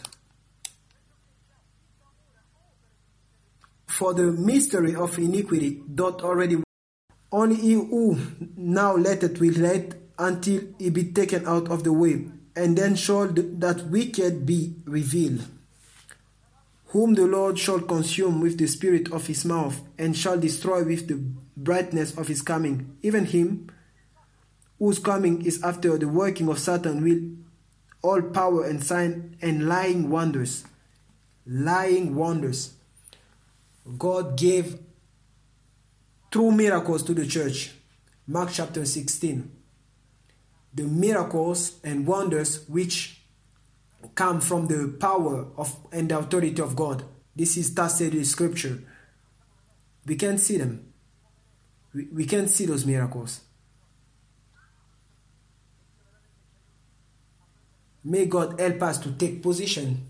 For the mystery of iniquity doth already work. Only he who now letteth will let until he be taken out of the way, and then shall that wicked be revealed, whom the Lord shall consume with the spirit of his mouth, and shall destroy with the brightness of his coming, even him whose coming is after the working of Satan with all power and sign and lying wonders. Lying wonders. God gave true miracles to the church. Mark chapter 16. The miracles and wonders which come from the power of and the authority of God. This is thus said in Scripture. We can see them. We can see those miracles. May God help us to take position,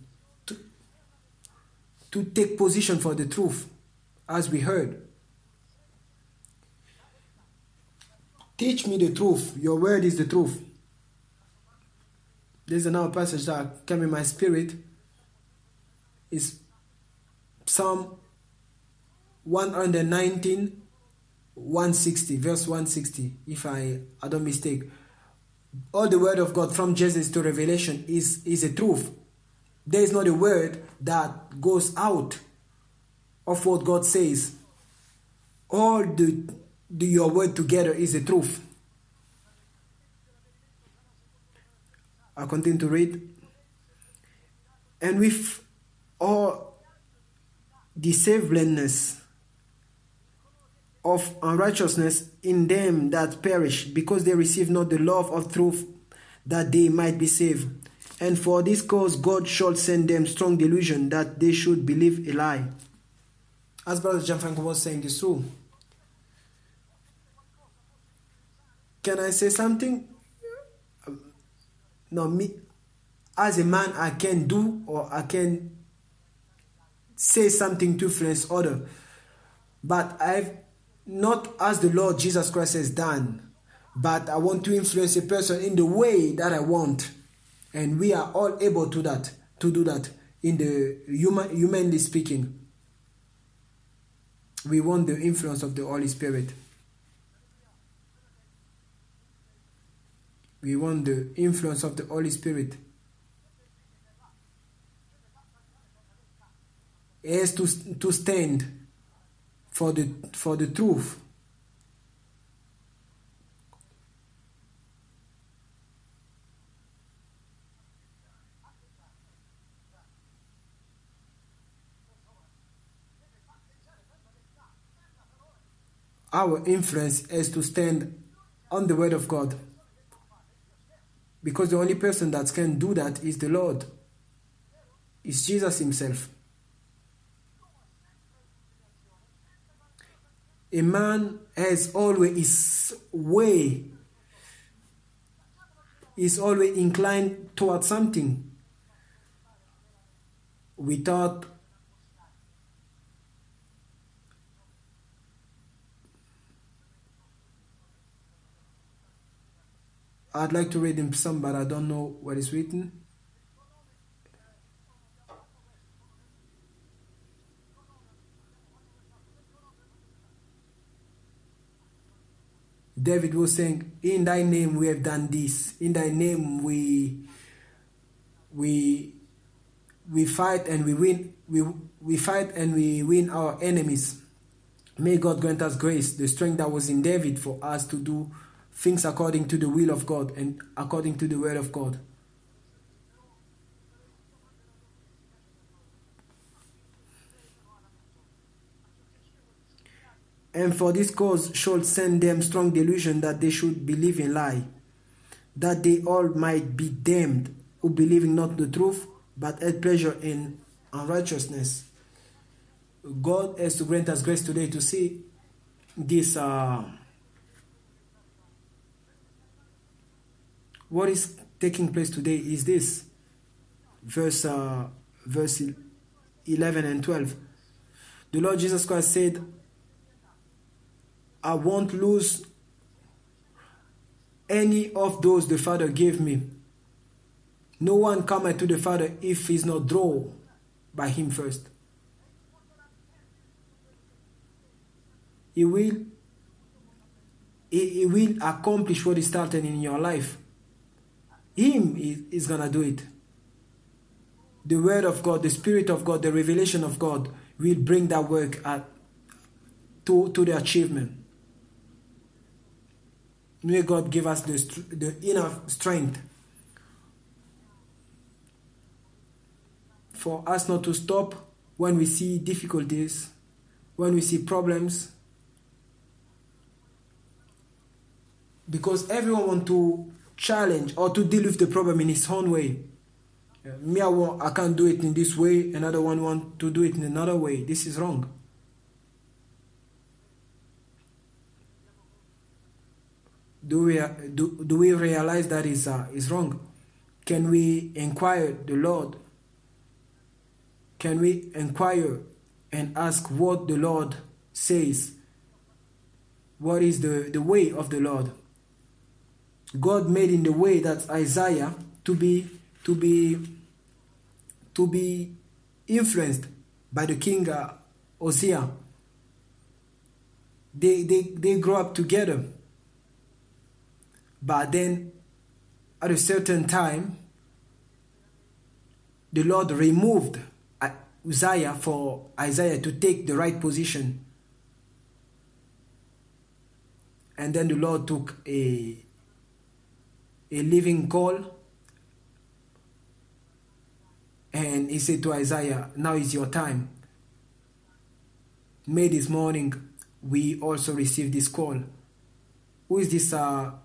to take position for the truth, as we heard. Teach me the truth. Your word is the truth. There's another passage that came in my spirit. It's Psalm 119, 160, verse 160, if I don't mistake. All the word of God from Genesis to Revelation is a truth. There is not a word that goes out of what God says. All your word together is the truth. I continue to read. And with all deceivableness of unrighteousness in them that perish, because they receive not the love of truth, that they might be saved. And for this cause God shall send them strong delusion, that they should believe a lie. As Brother Gianfranco was saying, it's true. Can I say something? No, me as a man, I can do or I can say something to influence others, but I've not as the Lord Jesus Christ has done, but I want to influence a person in the way that I want, and we are all able to do that in the humanly speaking. We want the influence of the Holy Spirit. We want the influence of the Holy Spirit. As to stand for the truth. Our influence is to stand on the word of God. Because the only person that can do that is the Lord. It's Jesus himself. A man has always is always inclined towards something without I'd like to read in some, but I don't know what is written. David was saying, in thy name we have done this. In thy name we fight and we win. We fight and we win our enemies. May God grant us grace, the strength that was in David for us to do things according to the will of God and according to the word of God. And for this cause shall send them strong delusion, that they should believe in lie, that they all might be damned, who believing not the truth, but had pleasure in unrighteousness. God has to grant us grace today to see this. What is taking place today is this. Verse 11 and 12. The Lord Jesus Christ said, I won't lose any of those the Father gave me. No one cometh to the Father if he is not drawn by him first. He will accomplish what he started in your life. Him is going to do it. The word of God, the Spirit of God, the revelation of God will bring that work to the achievement. May God give us the inner strength for us not to stop when we see difficulties, when we see problems. Because everyone wants to challenge or to deal with the problem in his own way. Me, I can't do it in this way. Another one wants to do it in another way. This is wrong. Do we realize that is wrong? Can we inquire the Lord? Can we inquire and ask what the Lord says? What is the way of the Lord? God made in the way that Isaiah to be influenced by the king Hosea. They grow up together. But then at a certain time, the Lord removed Uzziah for Isaiah to take the right position. And then the Lord took a living coal, and he said to Isaiah, now is your time. May this morning we also receive this call. Who is this?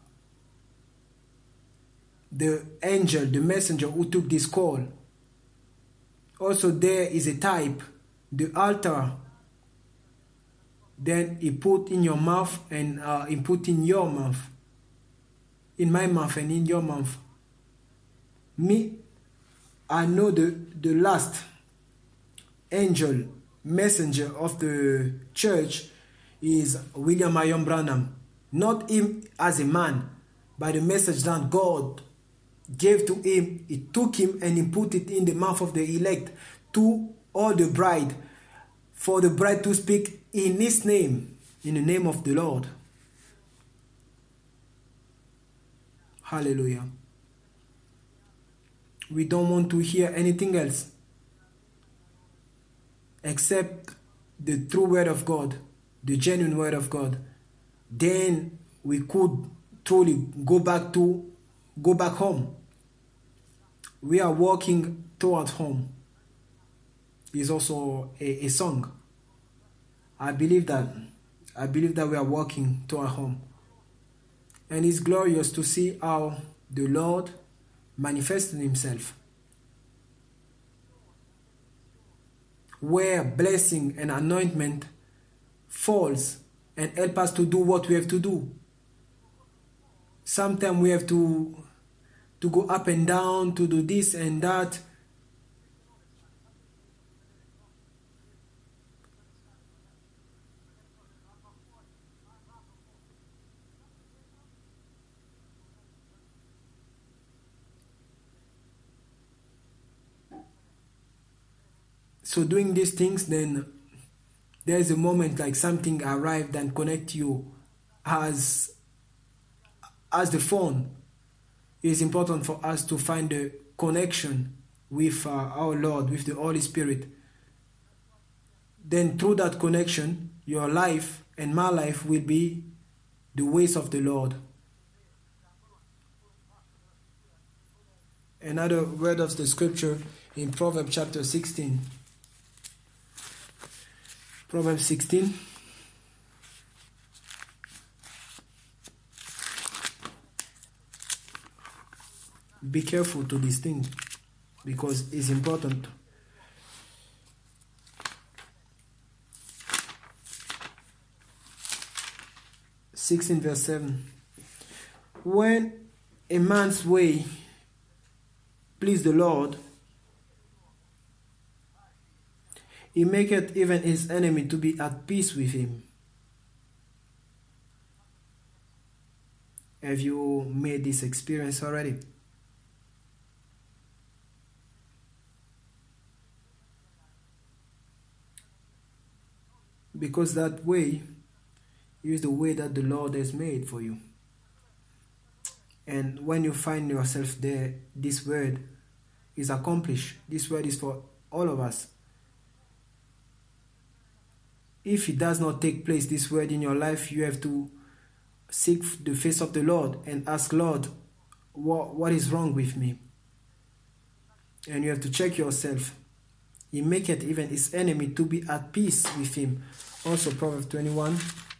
The angel, the messenger who took this call. Also there is a type, the altar. Then he put in your mouth and he put in your mouth. In my mouth and in your mouth. Me, I know the last angel, messenger of the church is William Marion Branham. Not him as a man, but the message that God gave to him. He took him and he put it in the mouth of the elect to all the bride, for the bride to speak in his name, in the name of the Lord. Hallelujah. We don't want to hear anything else except the true word of God, the genuine word of God. Then we could truly go back home. We are walking towards home. Is also a song. I believe that we are walking toward home. And it's glorious to see how the Lord manifested himself. Where blessing and anointment falls and help us to do what we have to do. Sometimes we have to go up and down, to do this and that. So doing these things, then there is a moment like something arrived and connect you as the phone. It is important for us to find the connection with our Lord, with the Holy Spirit. Then through that connection, your life and my life will be the ways of the Lord. Another word of the scripture in Proverbs chapter 16. Proverbs 16. Be careful to this thing because it's important. Verse 7. When a man's way please the Lord, he maketh even his enemy to be at peace with him. Have you made this experience already? Because that way is the way that the Lord has made for you. And when you find yourself there, this word is accomplished. This word is for all of us. If it does not take place, this word in your life, you have to seek the face of the Lord and ask, Lord, what is wrong with me? And you have to check yourself. He maketh even his enemy to be at peace with him. Also Proverbs 21.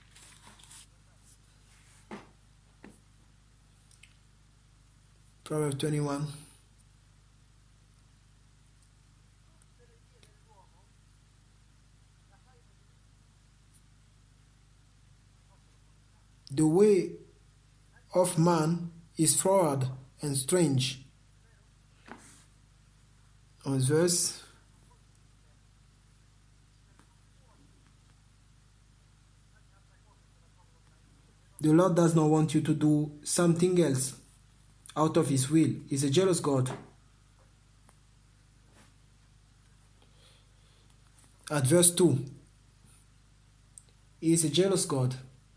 Proverbs 21. The way of man is forward and strange, 11 verse. The Lord does not want you to do something else out of His will. He's a jealous God. At verse 2, He is a jealous God.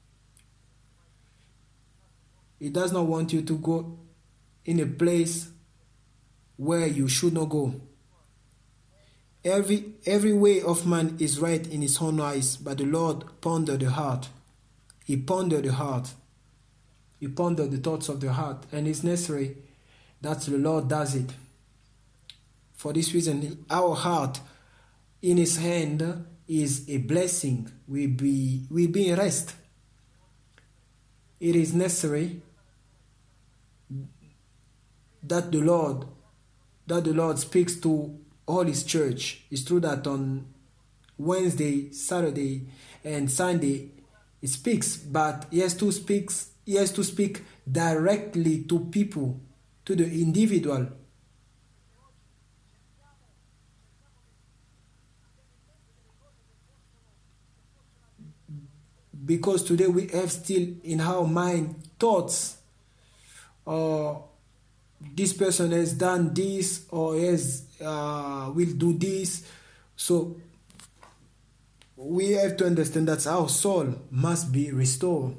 He does not want you to go in a place where you should not go. Every way of man is right in his own eyes, but the Lord pondered the heart. He pondered the heart. He pondered the thoughts of the heart, and it's necessary that the Lord does it. For this reason, our heart in His hand is a blessing. We be in rest. It is necessary that the Lord speaks to all His church. It's true that on Wednesday, Saturday, and Sunday He speaks, but He has to speak directly to people, to the individual. Because today we have still in our mind thoughts, this person has done this or will do this. So we have to understand that our soul must be restored.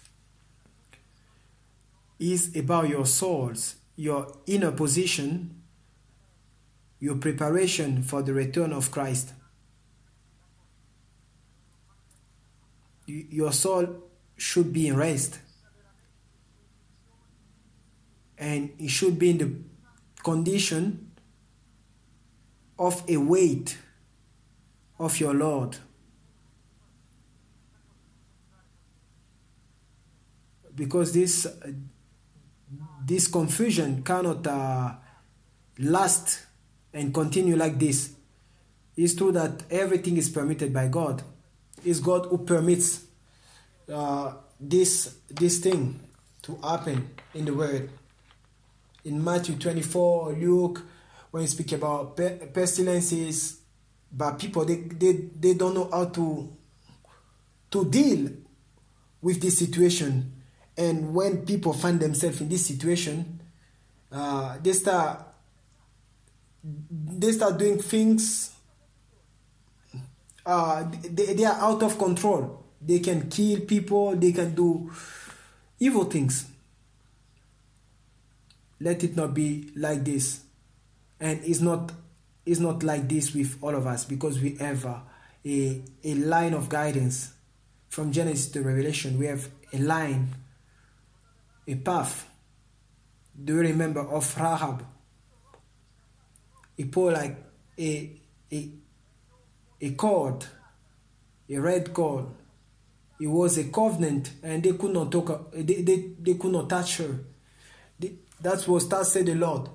It's about your souls, your inner position, your preparation for the return of Christ. Your soul should be in rest, and it should be in the condition of a wait of your Lord. Because this confusion cannot last and continue like this. It's true that everything is permitted by God. It's God who permits this thing to happen in the world. In Matthew 24, Luke, when you speak about pestilences, but people they don't know how to deal with this situation. And when people find themselves in this situation, they start doing things. They are out of control. They can kill people. They can do evil things. Let it not be like this. And it's not like this with all of us, because we have a line of guidance from Genesis to Revelation. We have a line, a path. Do you remember of Rahab? He pulled like a cord, a red cord. It was a covenant, and they could not talk. They could not touch her. That was that said the Lord.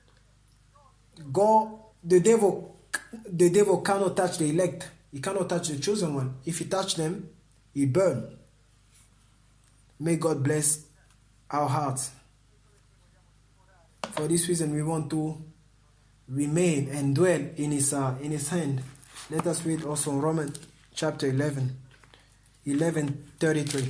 God, the devil cannot touch the elect. He cannot touch the chosen one. If he touch them, he burn. May God bless our hearts. For this reason, we want to remain and dwell in His hand. Let us read also Romans chapter 11:33.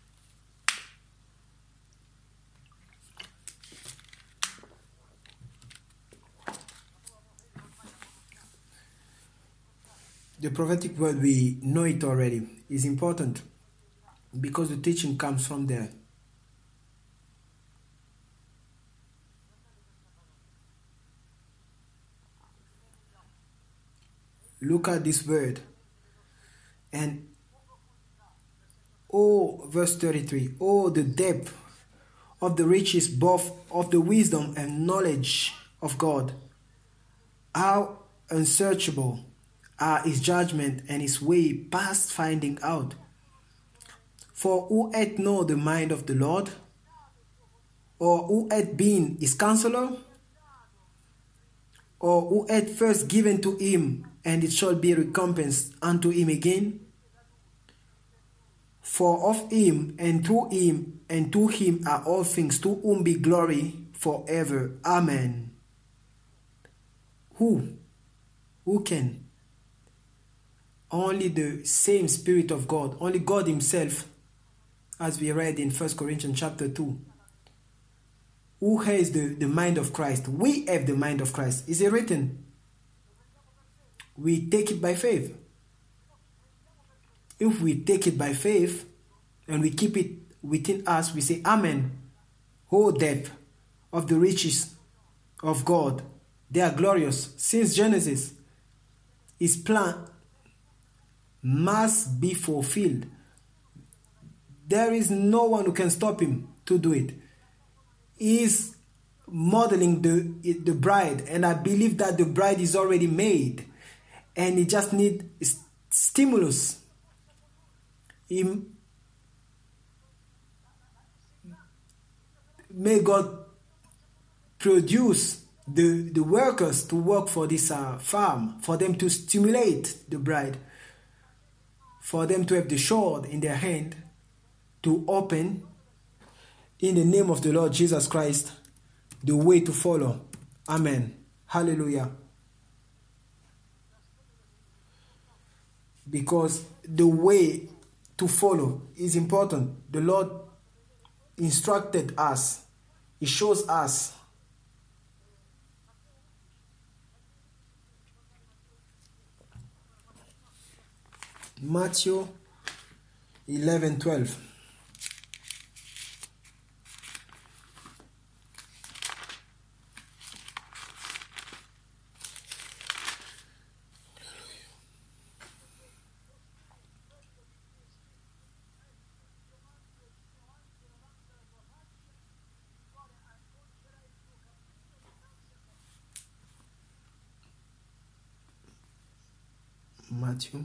The prophetic word, we know it already, is important because the teaching comes from there. Look at this word. And verse 33, the depth of the riches, both of the wisdom and knowledge of God. How unsearchable are His judgment and His way past finding out. For who hath known the mind of the Lord? Or who hath been His counselor? Or who hath first given to Him, and it shall be recompensed unto Him again? For of Him, and through Him, and to Him are all things, to whom be glory forever. Amen. Who can? Only the same Spirit of God, only God himself, as we read in 1 Corinthians chapter 2. Who has the mind of Christ? We have the mind of Christ. Is it written? We take it by faith. If we take it by faith and we keep it within us, we say, Amen. Oh, depth of the riches of God, they are glorious. Since Genesis, his plan must be fulfilled. There is no one who can stop him to do it. He is modeling the bride, and I believe that the bride is already made, and he just needs stimulus. May God produce the workers to work for this farm, for them to stimulate the bride, for them to have the sword in their hand to open, in the name of the Lord Jesus Christ, the way to follow. Amen. Hallelujah. Because the way to follow is important. The Lord instructed us. He shows us. Matthew 11:12. Matthew.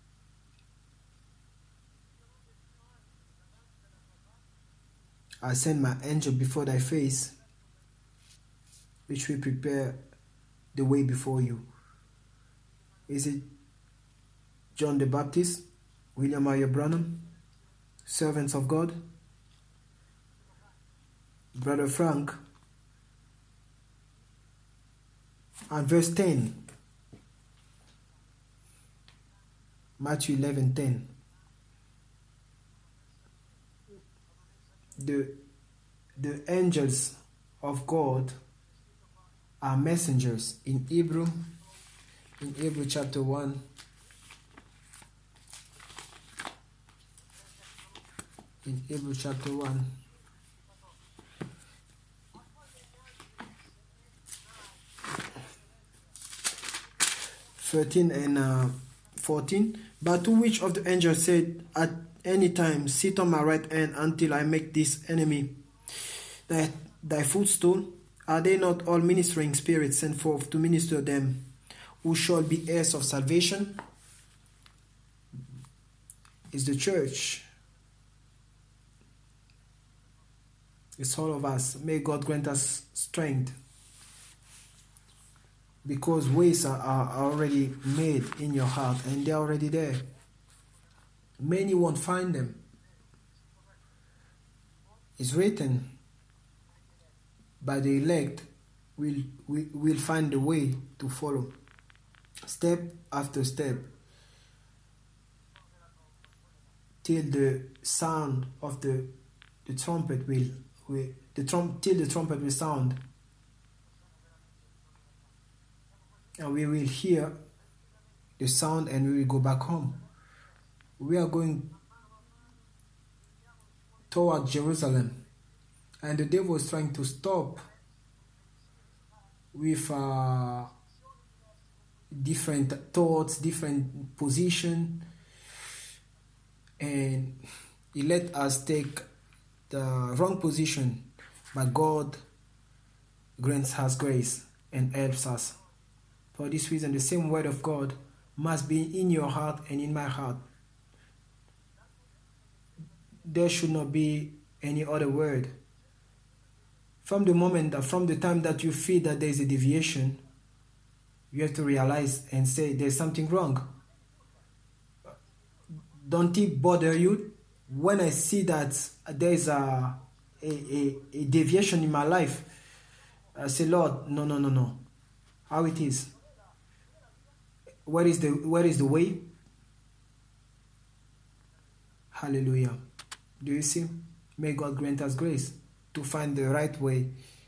I send my angel before thy face, which will prepare the way before you. Is it John the Baptist, William Marion Branham, servants of God, Brother Frank? And verse 10, Matthew 11:10. The angels of God are messengers. In Hebrew chapter 1, in Hebrew chapter 1, (13 and 14), but to which of the angels said at any time, sit on my right hand until I make this enemy thy footstool? Are they not all ministering spirits sent forth to minister them who shall be heirs of salvation? It's the church. It's all of us. May God grant us strength, because ways are already made in your heart and they're already there. Many won't find them. It's written, by the elect will find the way to follow, step after step, till the sound of the trumpet till the trumpet will sound, and we will hear the sound and we will go back home. We are going toward Jerusalem, and the devil is trying to stop with different thoughts, different position, and he let us take the wrong position, but God grants us grace and helps us. For this reason, the same word of God must be in your heart and in my heart. There should not be any other word. From the time that you feel that there is a deviation, you have to realize and say there's something wrong. Don't it bother you when I see that there is a deviation in my life? I say, Lord, no. How it is? Where is the way? Hallelujah. Do you see? May God grant us grace to find the right way.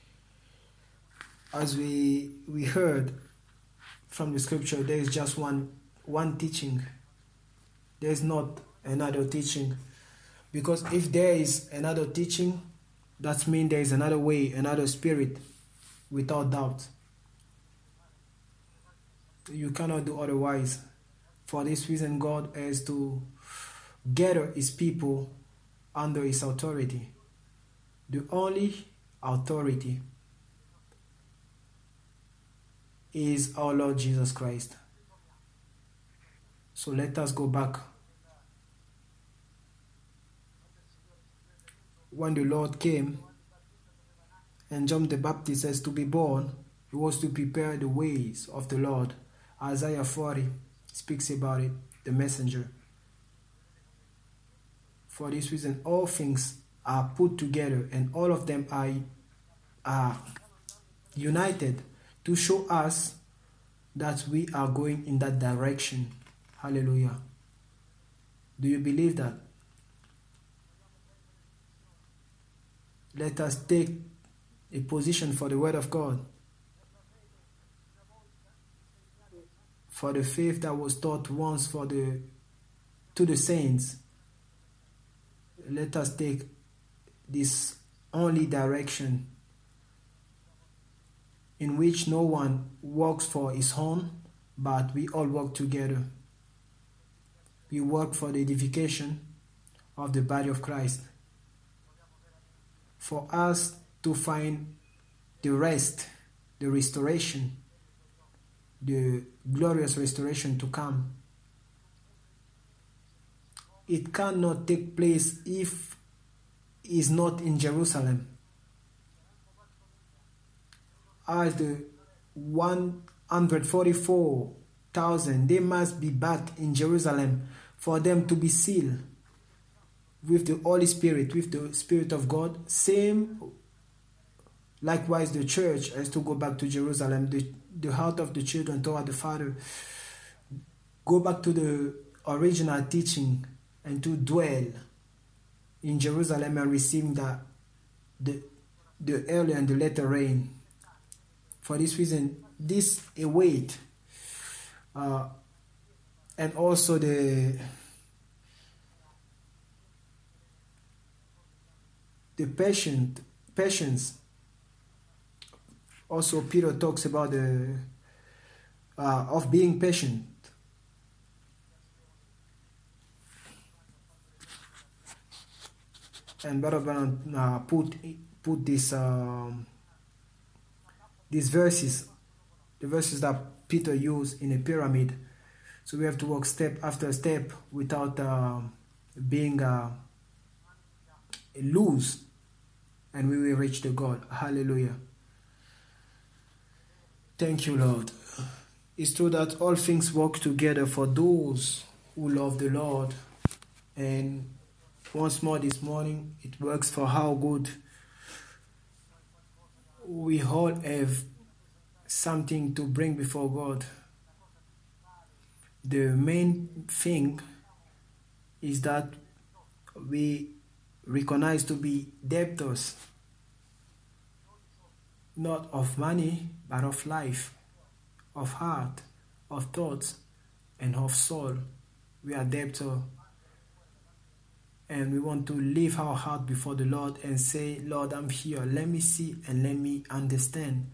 As we heard from the scripture, there is just one teaching. There is not another teaching. Because if there is another teaching, that means there is another way, another spirit, without doubt. You cannot do otherwise. For this reason, God has to gather his people under his authority. The only authority is our Lord Jesus Christ. So let us go back. When the Lord came and John the Baptist says to be born, he was to prepare the ways of the Lord. Isaiah 40 speaks about it, the messenger. For this reason, all things are put together and all of them are united to show us that we are going in that direction. Hallelujah. Do you believe that? Let us take a position for the word of God. For the faith that was taught once to the saints. Let us take this only direction in which no one works for his own, but we all work together. We work for the edification of the body of Christ. For us to find the rest, the restoration, the glorious restoration to come. It cannot take place if it is not in Jerusalem. As the 144,000, they must be back in Jerusalem for them to be sealed with the Holy Spirit, with the Spirit of God. Same, likewise, the church has to go back to Jerusalem. The heart of the children toward the Father. Go back to the original teaching and to dwell in Jerusalem and receiving the early and the later rain. For this reason, this await and also the patience. Also, Peter talks about of being patient. And Brother Branham put these verses, the verses that Peter used in a pyramid. So we have to walk step after step without being loose, and we will reach the God. Hallelujah. Thank you, Lord. It's true that all things work together for those who love the Lord. And once more this morning, it works for how good. We all have something to bring before God. The main thing is that we recognize to be debtors, not of money, but of life, of heart, of thoughts, and of soul. We are debtors. And we want to leave our heart before the Lord and say, Lord, I'm here. Let me see and let me understand.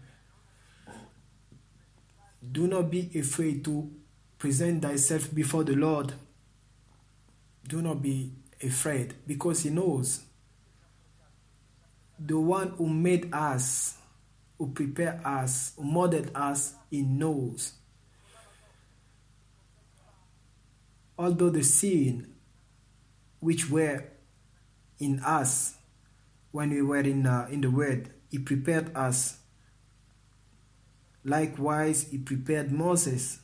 Do not be afraid to present thyself before the Lord. Do not be afraid, because He knows. The one who made us, who prepared us, who molded us, He knows. Although the sin which were in us when we were in the Word, He prepared us. Likewise, He prepared Moses.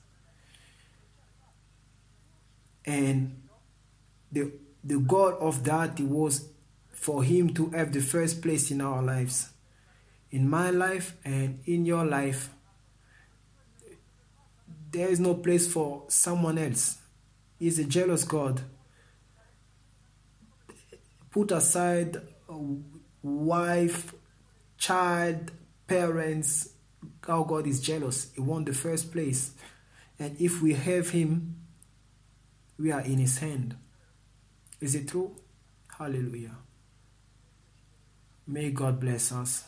And the God of that was for Him to have the first place in our lives. In my life and in your life, There is no place for someone else. He's a jealous God. Put aside wife, child, parents. How God is jealous. He wants the first place. And if we have him, we are in his hand. Is it true? Hallelujah. May God bless us.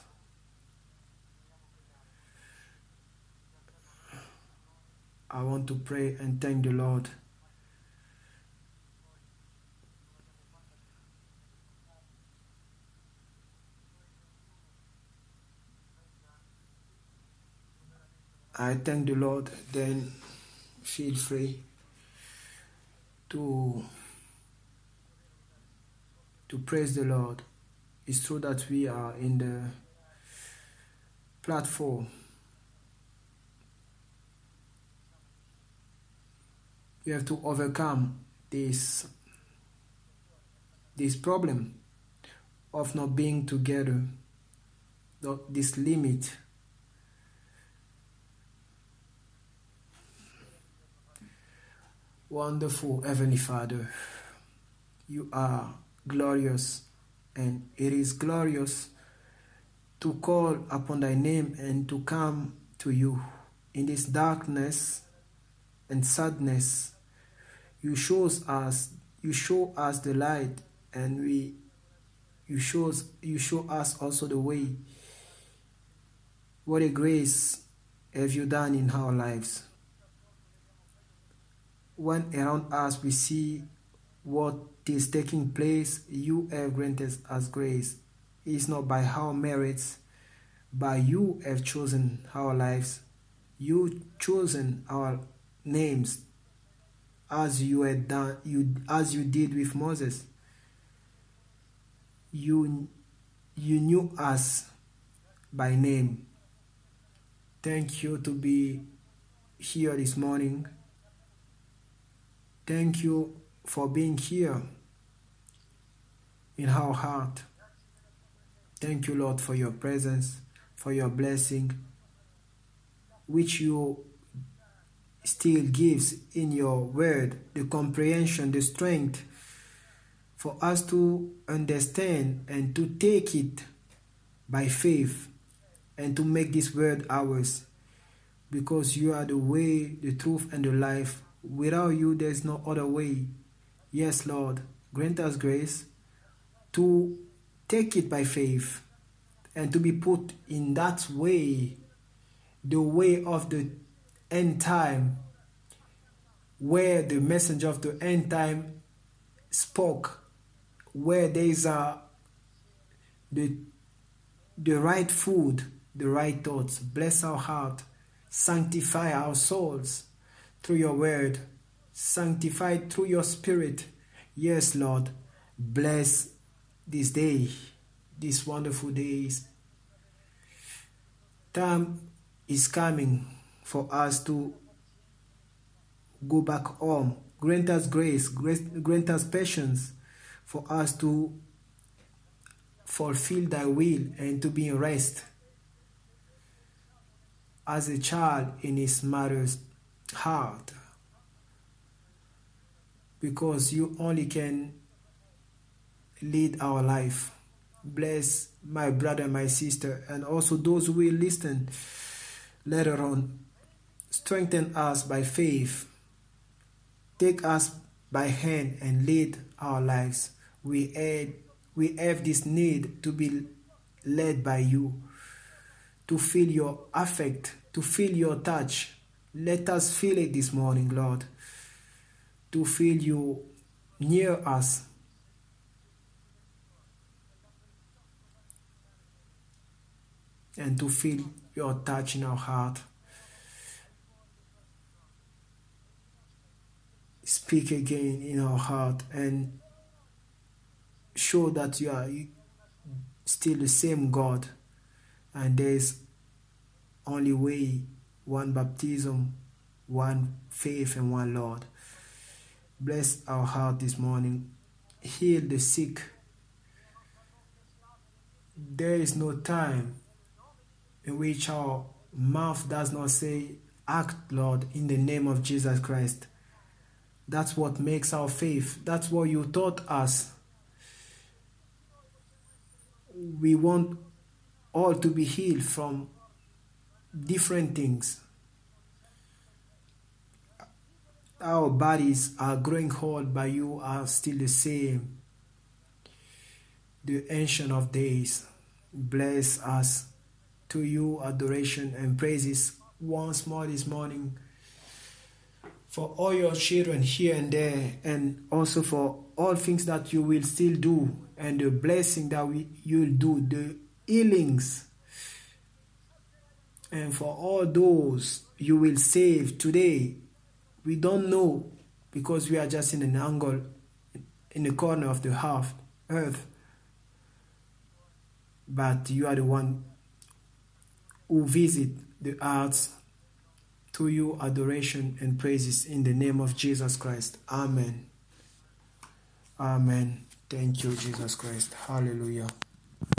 I want to pray and thank the Lord. I thank the Lord. Then feel free to praise the Lord. It's true that we are in the platform. We have to overcome this problem of not being together, this limit. Wonderful Heavenly Father, you are glorious, and it is glorious to call upon thy name and to come to you in this darkness and sadness. You show us the light, and you show us also the way. What a grace have you done in our lives. When around us we see what is taking place, you have granted us grace. It is not by our merits, but you have chosen our lives. You chosen our names, as you had done, as you did with Moses. You knew us by name. Thank you to be here this morning. Thank you for being here in our heart. Thank you, Lord, for your presence, for your blessing, which you still gives in your word, the comprehension, the strength for us to understand and to take it by faith and to make this word ours, because you are the way, the truth, and the life. Without you, there is no other way. Yes, Lord, grant us grace to take it by faith and to be put in that way, the way of the end time, where the messenger of the end time spoke, where there is the right food, the right thoughts. Bless our heart, sanctify our souls through your word, sanctified through your spirit. Yes, Lord, bless this day, these wonderful days. Time is coming for us to go back home. Grant us grace, grant us patience for us to fulfill thy will and to be in rest as a child in his mother's heart, because you only can lead our life. Bless my brother and my sister, and also those who will listen later on. Strengthen us by faith. Take us by hand and lead our lives. We have this need to be led by you, to feel your affect, to feel your touch. Let us feel it this morning, Lord, to feel you near us. And to feel your touch in our heart. Speak again in our heart and show that you are still the same God, and there is only way, one baptism, one faith, and one Lord. Bless our heart this morning. Heal the sick. There is no time in which our mouth does not say, act, Lord, in the name of Jesus Christ. That's what makes our faith. That's what you taught us. We want all to be healed from different things. Our bodies are growing old, but you are still the same. The Ancient of Days, bless us. To you adoration and praises once more this morning for all your children here and there, and also for all things that you will still do, and the blessing that you'll do, the healings, and for all those you will save today. We don't know, because we are just in an angle, in the corner of the earth. But you are the one who visit the earth. To you adoration and praises in the name of Jesus Christ. Amen. Amen. Thank you, Jesus Christ. Hallelujah.